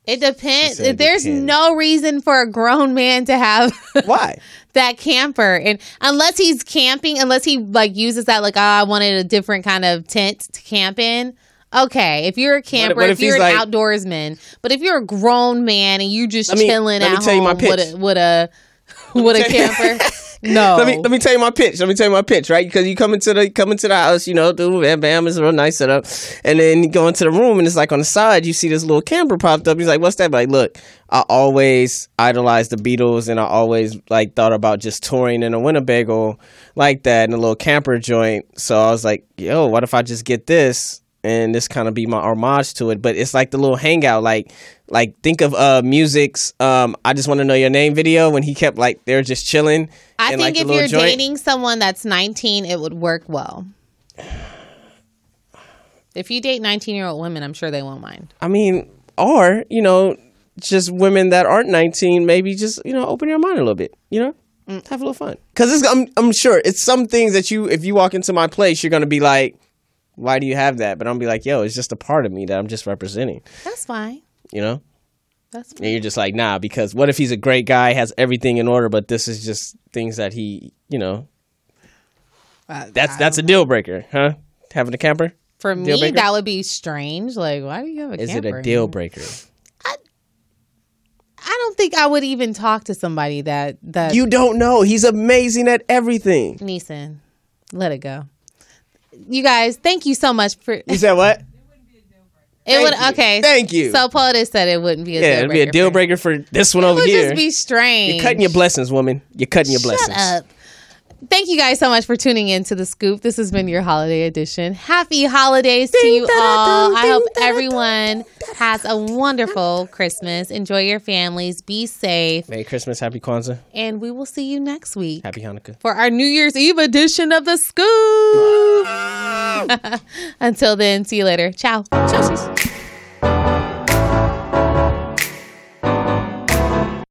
It depends. She said There's depends. no reason for a grown man to have Why? that camper, and unless he's camping, unless he like uses that like, I wanted a different kind of tent to camp in. Okay, if you're a camper, What if if you're an he's like- outdoorsman, but if you're a grown man and you just chilling let me at tell you my home pitch. with a camper, no. Let me tell you my pitch. Right? Because you come into the house, you know, dude, bam, bam, it's a real nice setup, and then you go into the room, and it's like on the side, you see this little camper popped up. He's like, "What's that?" But like, look, I always idolized the Beatles, and I always like thought about just touring in a Winnebago like that in a little camper joint. So I was like, "Yo, what if I just get this?" And this kind of be my homage to it, but it's like the little hangout, like think of Music's I Just Want to Know Your Name video when he kept like they're just chilling. I in, think like, the if little you're joint. dating someone that's 19, it would work well. If you date 19-year-old women, I'm sure they won't mind. I mean, or you know, just women that aren't 19, maybe just open your mind a little bit, have a little fun. Because I'm sure it's some things that if you walk into my place, you're gonna be like, why do you have that? But I'm gonna be like, yo, it's just a part of me that I'm just representing. That's fine. That's fine. And you're just like, nah, because what if he's a great guy, has everything in order, but this is just things that he, that's a deal breaker, huh? Having a camper? For Deal me, breaker? that would be strange. Like, why do you have a Is camper? it a deal breaker? I don't think I would even talk to somebody that You don't know. He's amazing at everything. Neeson, let it go. You guys, thank you so much for. You said what? It would. Thank you. Okay. Thank you. So POTUS said it wouldn't be a deal breaker. It'd be a deal breaker for this one It over would here. just be strange. You're cutting your blessings, woman. You're cutting your blessings. Shut up. Thank you guys so much for tuning in to The Scoop. This has been your holiday edition. Happy holidays to you all. I hope everyone has a wonderful Christmas. Enjoy your families. Be safe. Merry Christmas. Happy Kwanzaa. And we will see you next week Happy Hanukkah. for our New Year's Eve edition of The Scoop. Until then, see you later. Ciao. Ciao.